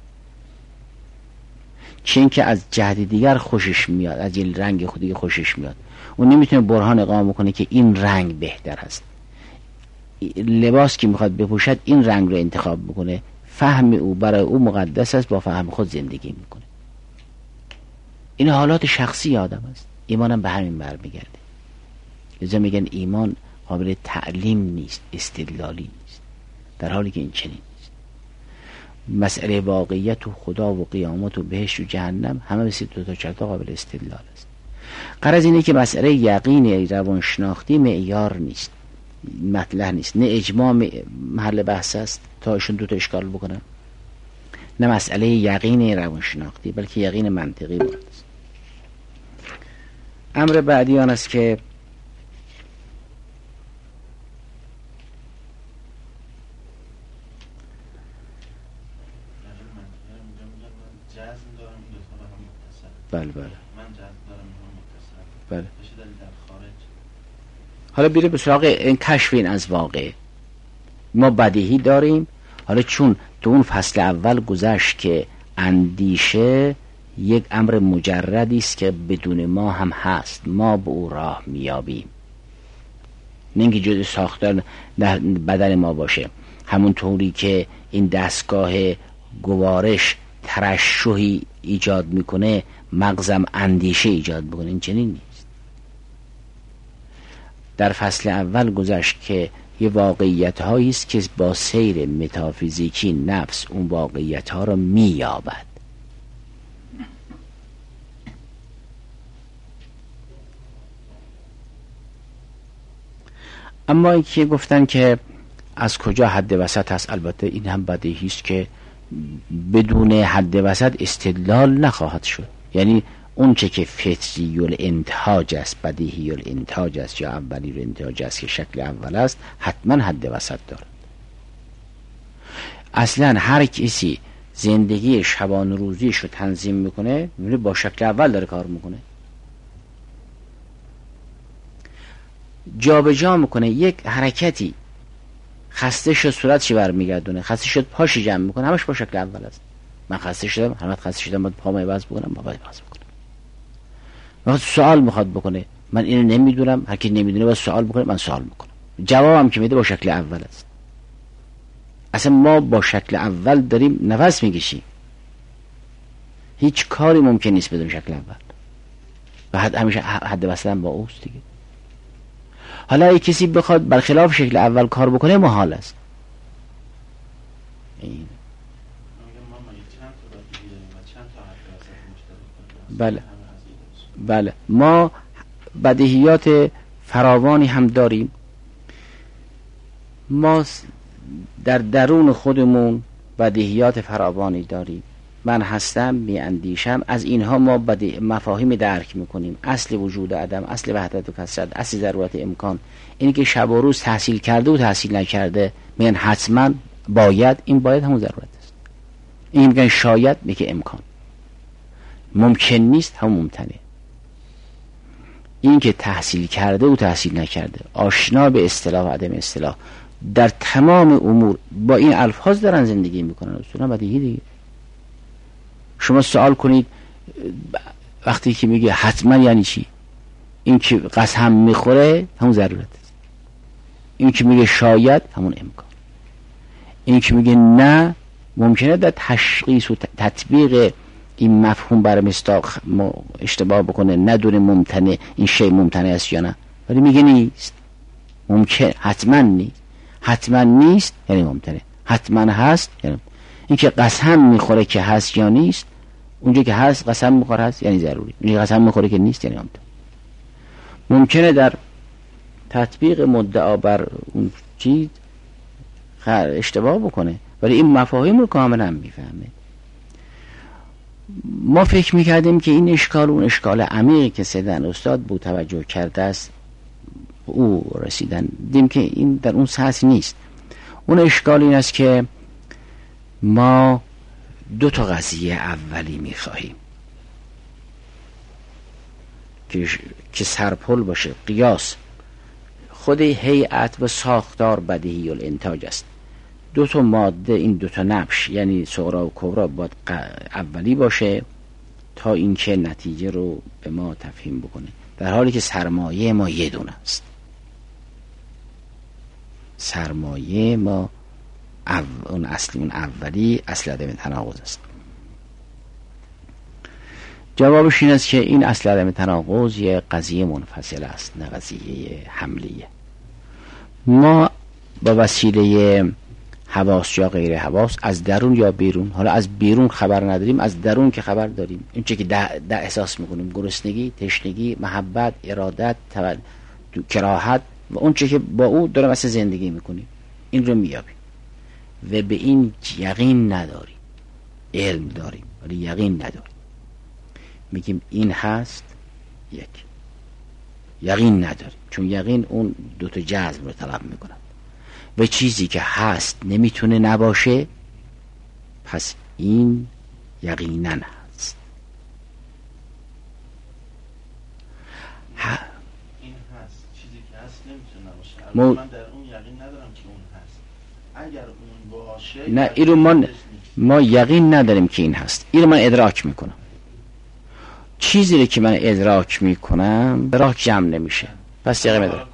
چون که از جهت دیگر خوشش میاد، از این رنگ خودی خوشش میاد. اون نمیتونه برهان اقامه کنه که این رنگ بهتر است. لباس که میخواد بپوشد این رنگ رو انتخاب بکنه، فهم او برای او مقدس است، با فهم خود زندگی میکنه. این حالات شخصی آدم است. ایمانم به همین برمیگرده. لذا میگن ایمان قابل تعلیم نیست، استدلالی نیست، در حالی که این چنین نیست. مسئله واقعیت و خدا و قیامت و بهشت و جهنم همه مثل دو تا چرتا قابل استدلال است. غرض اینه که مسئله یقین روانشناختی معیار نیست، مطلع نیست، نه اجماع محل بحث است تا ایشون دو تا اشکال بکنن، نه مسئله یقین روانشناختی بلکه یقین منطقی بود. امر بعدی آن است که بله بله بله. حالا بیره به سراغ این کشف این از واقع. ما بدیهی داریم. حالا چون تو اون فصل اول گذشت که اندیشه یک امر مجردی است که بدون ما هم هست، ما به او راه میابیم، نه اینکه جز ساختار در بدن ما باشه. همون طوری که این دستگاه گوارش ترشحی ایجاد میکنه، مغزم اندیشه ایجاد بکنه، این چنین نیست. در فصل اول گذشت که یه واقعیت هایی است که با سیر متافیزیکی نفس اون واقعیت ها رو مییابد. اما اینکه گفتن که از کجا حد وسط هست، البته این هم بدیهی است که بدون حد وسط استدلال نخواهد شد. یعنی اون چه که فطری الانتهاج است، بدیهی الانتهاج است یا اولی الانتهاج است که شکل اول است، حتما حد وسط دارد. اصلا هر کسی زندگی شبان روزیش رو تنظیم میکنه، میبینه با شکل اول داره کار میکنه، جا به جا میکنه. یک حرکتی خسته شد صورتش برمیگردونه، خسته شد پاش جمع میکنه، همش با شکل اول است. من خسته شدم، همت خسته شدم، باید پامو عوض بکنم، باید عوض بکنم. وقتی سوال میخواد بکنه، من اینو نمیدونم، هر کی نمیدونه باید سوال بکنه، من سوال میکنم، جوابم که میده با شکل اول است. اصلا ما با شکل اول داریم نفس میکشیم، هیچ کاری ممکن نیست بدون شکل اول و حد همیشه حد وصلم با اوست دیگه. حالا اگه کسی بخواد برخلاف شکل اول کار بکنه محال است. این بله بله ما بدیهیات فراوانی هم داریم. ما در درون خودمون بدیهیات فراوانی داریم. من هستم، می اندیشم، از اینها ما بدی... مفاهیم درک میکنیم. اصل وجود عدم، اصل وحدت و کثرت، اصل ضرورت امکان. اینی که شب و روز تحصیل کرده و تحصیل نکرده میگن حتما باید، این باید همون ضرورت است. این میگن شاید، میگه امکان. ممکن نیست، همون ممتنه. این که تحصیل کرده و تحصیل نکرده، آشنا به اصطلاح و عدم اصطلاح، در تمام امور با این الفاظ دارن زندگی میکنن. اصولا بدیهی دیگه. شما سوال کنید وقتی که میگه حتما یعنی چی؟ این که قسم میخوره همون ضرورت است. این که میگه شاید همون امکان. این که میگه نه ممکنه در تشخیص و تطبیق این مفهوم بر مصداق اشتباه بکنه، ندونه ممتنع این شی ممتنع است یا نه، ولی میگه نیست. ممکن حتما نیست، حتما نیست یعنی ممتنع، حتما هست یعنی. این که قسم میخوره که هست یا نیست، اونجا که هست قسم میخوره هست یعنی ضروری، اونجا قسم میخوره که نیست یعنی ممتنع. ممکنه در تطبیق مدعا بر اون چیز اشتباه بکنه، ولی این مفاهیم رو کاملا میفهمه. ما فکر میکردیم که این اشکال اون اشکال عمیقی که سیدن استاد بود توجه کرده است او رسیدن، دیدیم که این در اون سطح نیست. اون اشکال این است که ما دو تا قضیه اولی میخواهیم که که سرپل باشه. قیاس خود هیئت و ساختار بدیهی الانتاج است. دو تا ماده، این دو تا نبش یعنی صغرا و کبرا باید اولی باشه تا اینکه نتیجه رو به ما تفهیم بکنه، در حالی که سرمایه ما یه دونه است. سرمایه ما او... اون اصلی، اون اولی اصل عدم تناقض است. جوابش این است که این اصل عدم تناقض یه قضیه منفصل است، نه قضیه حملیه. ما با وسیله حواس یا غیر حواس، از درون یا بیرون، حالا از بیرون خبر نداریم، از درون که خبر داریم، این چه که ده, ده احساس میکنیم، گرسنگی، تشنگی، محبت، ارادت، تول... کراهت و اون چه که با او دارم اصلا زندگی میکنیم، این رو میابیم و به این یقین نداریم. علم داریم ولی یقین نداریم. میگیم این هست، یک یقین نداریم، چون یقین اون دوتا جذب رو طلب میکنه و چیزی که هست نمیتونه نباشه، پس این یقینا هست. ها. این هست، چیزی که هست نمیتونه نباشه. مو... من در اون یقین ندارم که اون هست. اگر اون باشه نه، اینو ما ما یقین نداریم که این هست. اینو من ادراک میکنم. چیزی رو که من ادراک میکنم ادراک جمع نمیشه، پس یقین ندارم.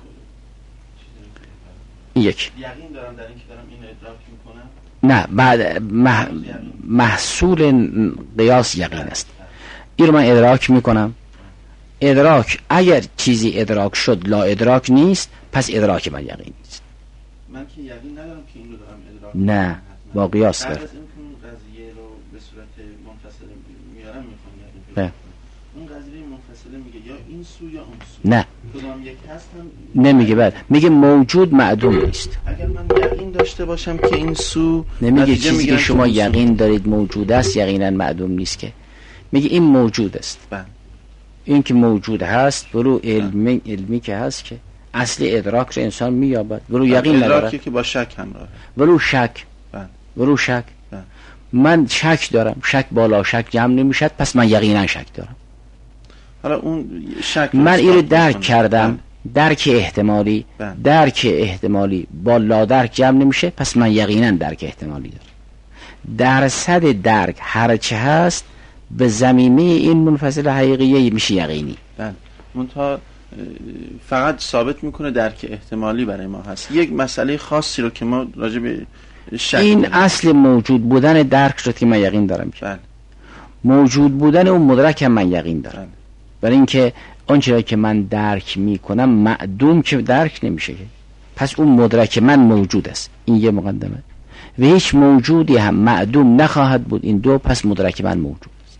یک یقین دارم در اینکه دارم این ادراک میکنم. نه، بعد مح... محصول قیاس یقین است. این رو من ادراک میکنم. ادراک اگر چیزی ادراک شد لا ادراک نیست، پس ادراک من یقین نیست. من که یقین ندارم که این رو دارم ادراک نه، با قیاس دارم. دارم. بعد از اینکه اون قضیه رو به صورت منفصل میارم میخوام یقین. اون قضیه منفصله میگه یا این سو یا اون سو. نه، کدام یک هستم نمیگه. بعد میگه موجود معدوم نیست. اگر من یقین داشته باشم که این سو، نمیگه چیزی که شما یقین دارید موجود است یقینا معدوم نیست، که میگه این موجود است. بله. این که موجود هست ولو علمی علمی که هست که اصل ادراک رو انسان مییابد، ولو یقین نداره، ادراکی که با شک همراهه، ولو شک بله ولو شک بله. من شک دارم، شک بالا شک جمع نمیشد، پس من یقینا شک دارم. حالا اون شک من این رو درک کردم، درک احتمالی بله. درک احتمالی با لا درک جمع نمیشه، پس من یقینا درک احتمالی دارم. درصد درک هر چه هست به ضمیمه این منفصل حقیقیه میشه یقینی. بله. منتها فقط ثابت میکنه درک احتمالی برای ما هست. یک مسئله خاصی رو که ما راجع به شک این اصل موجود بودن درک شد که من یقین دارم. بله. موجود بودن اون مدرک هم من یقین دارم. بله. برای اینکه اون چیزی که من درک میکنم معدوم که درک نمیشه، پس اون مدرک من موجود است. این یه مقدمه. و هیچ موجودی هم معدوم نخواهد بود این دو، پس مدرک من موجود است.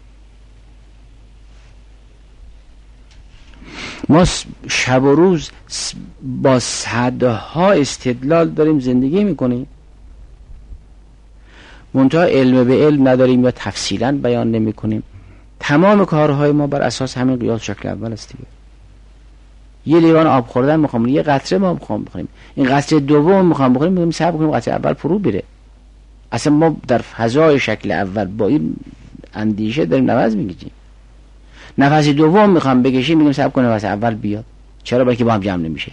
ما شب و روز با صدها استدلال داریم زندگی میکنیم، منتها علم به علم نداریم یا تفصیلا بیان نمی کنیم. تمام کارهای ما بر اساس همین قیاس شکل اول است دیگه. یه لیوان آب خوردن میخوام، یه قطره ما میخوام بخوریم، این قطره دوم میخوام بخوریم، میگیم صبر کنیم قطره اول فرو بره. اصلا ما در فضای شکل اول با این اندیشه داریم نفس میکشیم، نفس دوم میخوام بکشیم میگیم صبر کنیم نفس اول بیاد. چرا؟ برای که با هم جمع نمیشه.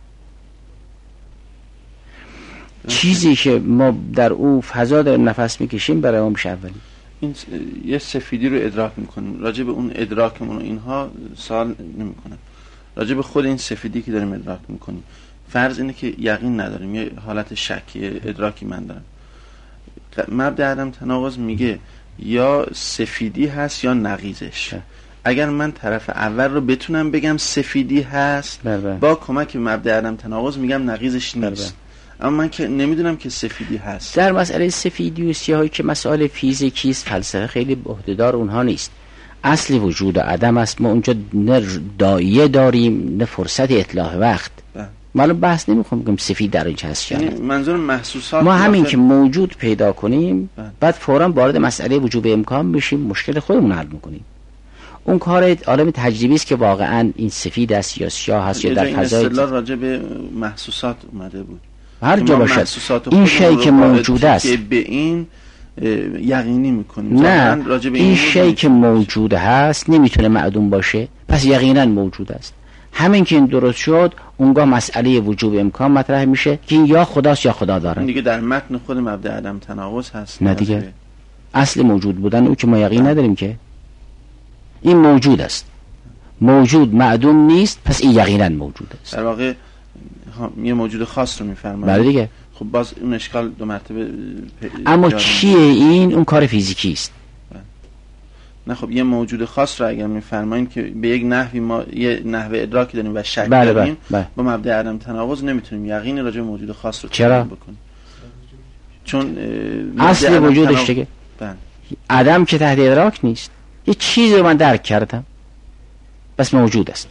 چیزی که ما در اون فضا داریم نفس میکشیم برای اون میشه اولی. این یه سفیدی رو ادراک میکنیم، راجع به اون ادراکمون و اینها سوال نمیکنم، راجع به خود این سفیدی که داریم ادراک میکنیم فرض اینه که یقین نداریم، یه حالت شکی ادراکی من دارم. مبدأ عدم تناقض میگه یا سفیدی هست یا نقیضش. اگر من طرف اول رو بتونم بگم سفیدی هست بله. با کمک مبدأ عدم تناقض میگم نقیضش نیست بله. اما من که نمیدونم که سفیدی هست. در مسئله سفیدی و سیاهی که مسائل فیزیکی است، فلسفه خیلی عهده‌دار اونها نیست. اصل وجود و عدم است. ما اونجا نه دایه داریم نه فرصت اطلاع وقت. ما بحث نمی‌کنیم بگیم سفید در اینجا هست. یعنی منظور محسوسات ما همین که موجود پیدا کنیم بله. بعد فوراً وارد مسئله وجوب امکان بشیم، مشکل خودمون حل می‌کنیم. اون کار عالم تجربی است که واقعاً این سفید است یا سیاه است یا در فضای این استدلال راجع به محسوسات اومده بود. هر جا باشد این شی که موجود است که به این یقینی میکنیم. نه این, این شی که موجود هست نمیتونه معدوم باشه، پس یقینا موجود است. همین که این درست شد اونگاه مسئله وجوب امکان مطرح میشه که یا خداست یا خدا داره. این دیگه در متن خود مبدأ عدم تناقض هست. نه دیگه اصل موجود بودن او که ما یقین نداریم که این موجود است، موجود معدوم نیست، پس این یقینا موجود است. در واقع یه موجود خاص رو میفرمایید. بله دیگه. خب باز اون اشکال دو مرتبه اما چیه این؟ اون کار فیزیکی است. نه خب یه موجود خاص رو اگر میفرمایید که به یک نحوی ما یه نحوه ادراکی داریم و شک بله داریم بله بله. با مبدأ عدم تناقض نمیتونیم یقین راجع به موجود خاص رو چرا بکنیم، چون اصل وجودش دیگه بله. عدم که تحت ادراک نیست، یه چیزی رو من درک کردم بس موجود است.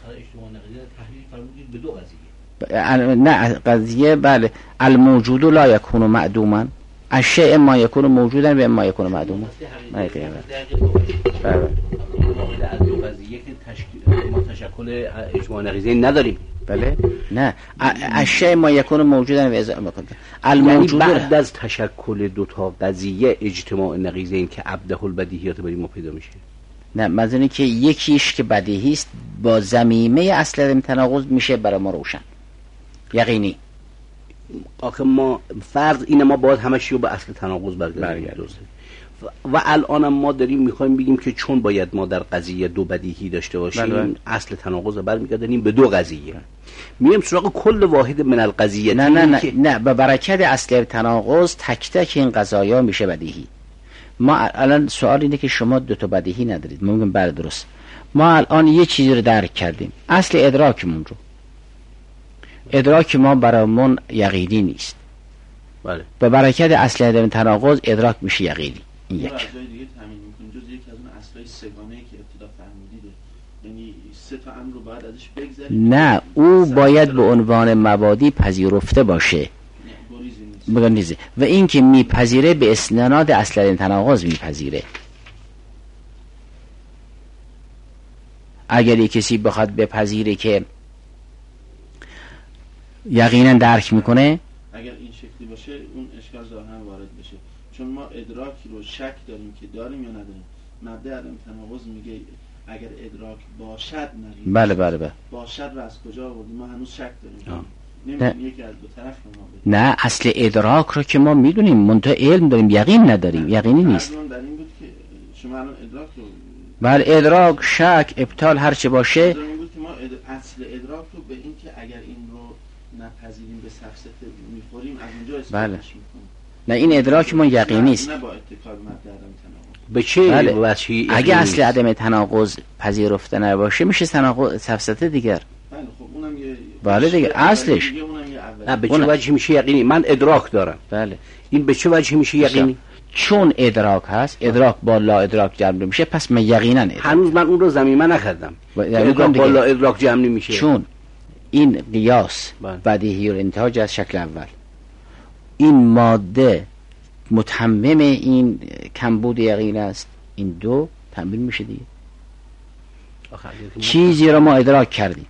نه قضیه بله الموجود لا یکون معدوما، الشیء ما یکون موجودا و اما یکون معدوما. نه دیگه بله ما تشکل اجماع نقیضه نداریم. بله نه الشیء ما یکون موجودا و اذا ما کن الموجود یعنی بعد از تشکل دو تا قضیه اجتماع نقیضین که ابدح البدیهیات برای ما پیدا میشه. نه مثلا که یکیش که بدیهی است با ضمیمه اصل عدم تناقض میشه برای ما روشن یقینی. آخه ما فرض اینه ما باید همش رو به اصل تناقض برگردیم و الان ما داریم میخوایم بگیم که چون باید ما در قضیه دو بدیهی داشته باشیم بله. اصل تناقض رو برمیگردیم به دو قضیه، میریم سراغ کل واحد من القضیه. نه نه نه که... نه به برکت اصل تناقض تک تک این قضایا میشه بدیهی. ما الان سوال اینه که شما دو تا بدیهی ندارید، ما میگیم بله درست. ما الان یه چیزی رو درک کردیم، اصل ادراکمون رو، ادراک ما برامون یقینی نیست. بله. به برکت اصل عدم تناقض ادراک میشه یقینی. این یک. جای دیگه تامین میکنیم جز یکی از اون اصلای سگانه‌ای که ابتدا فهمیدید، یعنی سه تا امر رو بعد ازش بگذاریم. نه او باید به عنوان مبادی پذیرفته باشه. بگنیزه و این که میپذیره به استناد اصل عدم تناقض میپذیره. اگر یک کسی بخواد بپذیره که یقینا درک میکنه، اگر این شکلی باشه اون اشکال ظاهرا وارد بشه، چون ما ادراکی رو شک داریم که داریم یا نداریم. مبدأ عدم تناقض میگه اگر ادراک باشد نریم. بله بله بله. باشد رو از کجا آوردیم؟ ما هنوز شک داریم. نمیدونیم یکی از دو طرف ما بدیم. نه اصل ادراک رو که ما میدونیم، منتها علم داریم، یقین نداریم، یقینی نیست. در این بود که شما الان ادراک رو بله ادراک، شک، ابطال، هر چه باشه. در این بود که ما اد... اصل ادراک رو به این که اگر این رو نپذیریم به سفسطه میخوریم از اونجا اثباتش بله. میکنیم. نه این ادراک ما یقینی است. نه با اتکال مبدأ عدم تناقض. به چه بله. وجهی؟ اگه اصل عدم تناقض پذیرفته نباشه میشه تناقض سفسطه دیگر. بله خب اونم یه بله دیگه اصلش. دیگه اونم یه اول. نه به چه اون... وجهی میشه یقینی؟ من ادراک دارم. بله. این به چه وجهی میشه یقینی؟ چون ادراک هست، ادراک با لا ادراک جمع میشه، پس من یقینا ادراک. هنوز من اون رو ضمیمه نکردم. ادراک با لا ادراک جمع نمیشه. چون این قیاس بدیهی الانتهاج از شکل اول، این ماده متمم این کمبود یقین است، این دو تمرین میشه دیگه. چیزی را ما ادراک کردیم،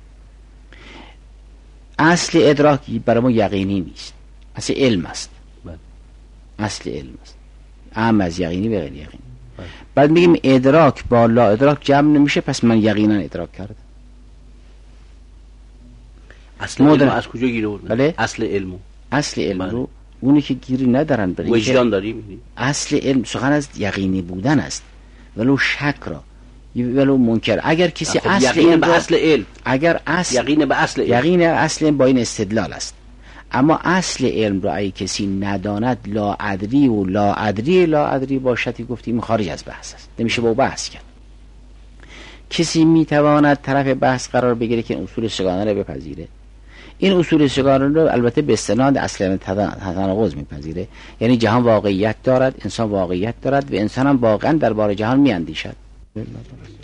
اصل ادراکی برای ما یقینی نیست، اصل علم است. اصل علم است، اهم از یقینی به غیر یقینی. بعد میگیم ادراک با لا ادراک جمع نمیشه، پس من یقینا ادراک کردم. اصل علم از کجا گیر آوردن؟ بله؟ اصل علمو اصل علم رو اونی که گیری ندارن، برای وجدان داریم. اصل علم سخن از یقینی بودن است، ولو شک را ولو منکر. اگر کسی اصل یقین به اصل علم، اگر اصل یقین به اصل علم، یقین اصل با این استدلال است. اما اصل علم را اگه کسی نداند، لا ادری و لا ادری لا ادری باشد، گفتیم خارج از بحث است، نمیشه با بحث کرد. کسی میتواند طرف بحث قرار بگیره که این اصول سگانه رو بپذیره، این اصول سگانه رو البته به استناد اصل تناقض میپذیره، یعنی جهان واقعیت دارد، انسان واقعیت دارد و انسان هم واقعا درباره جهان میاندیشد.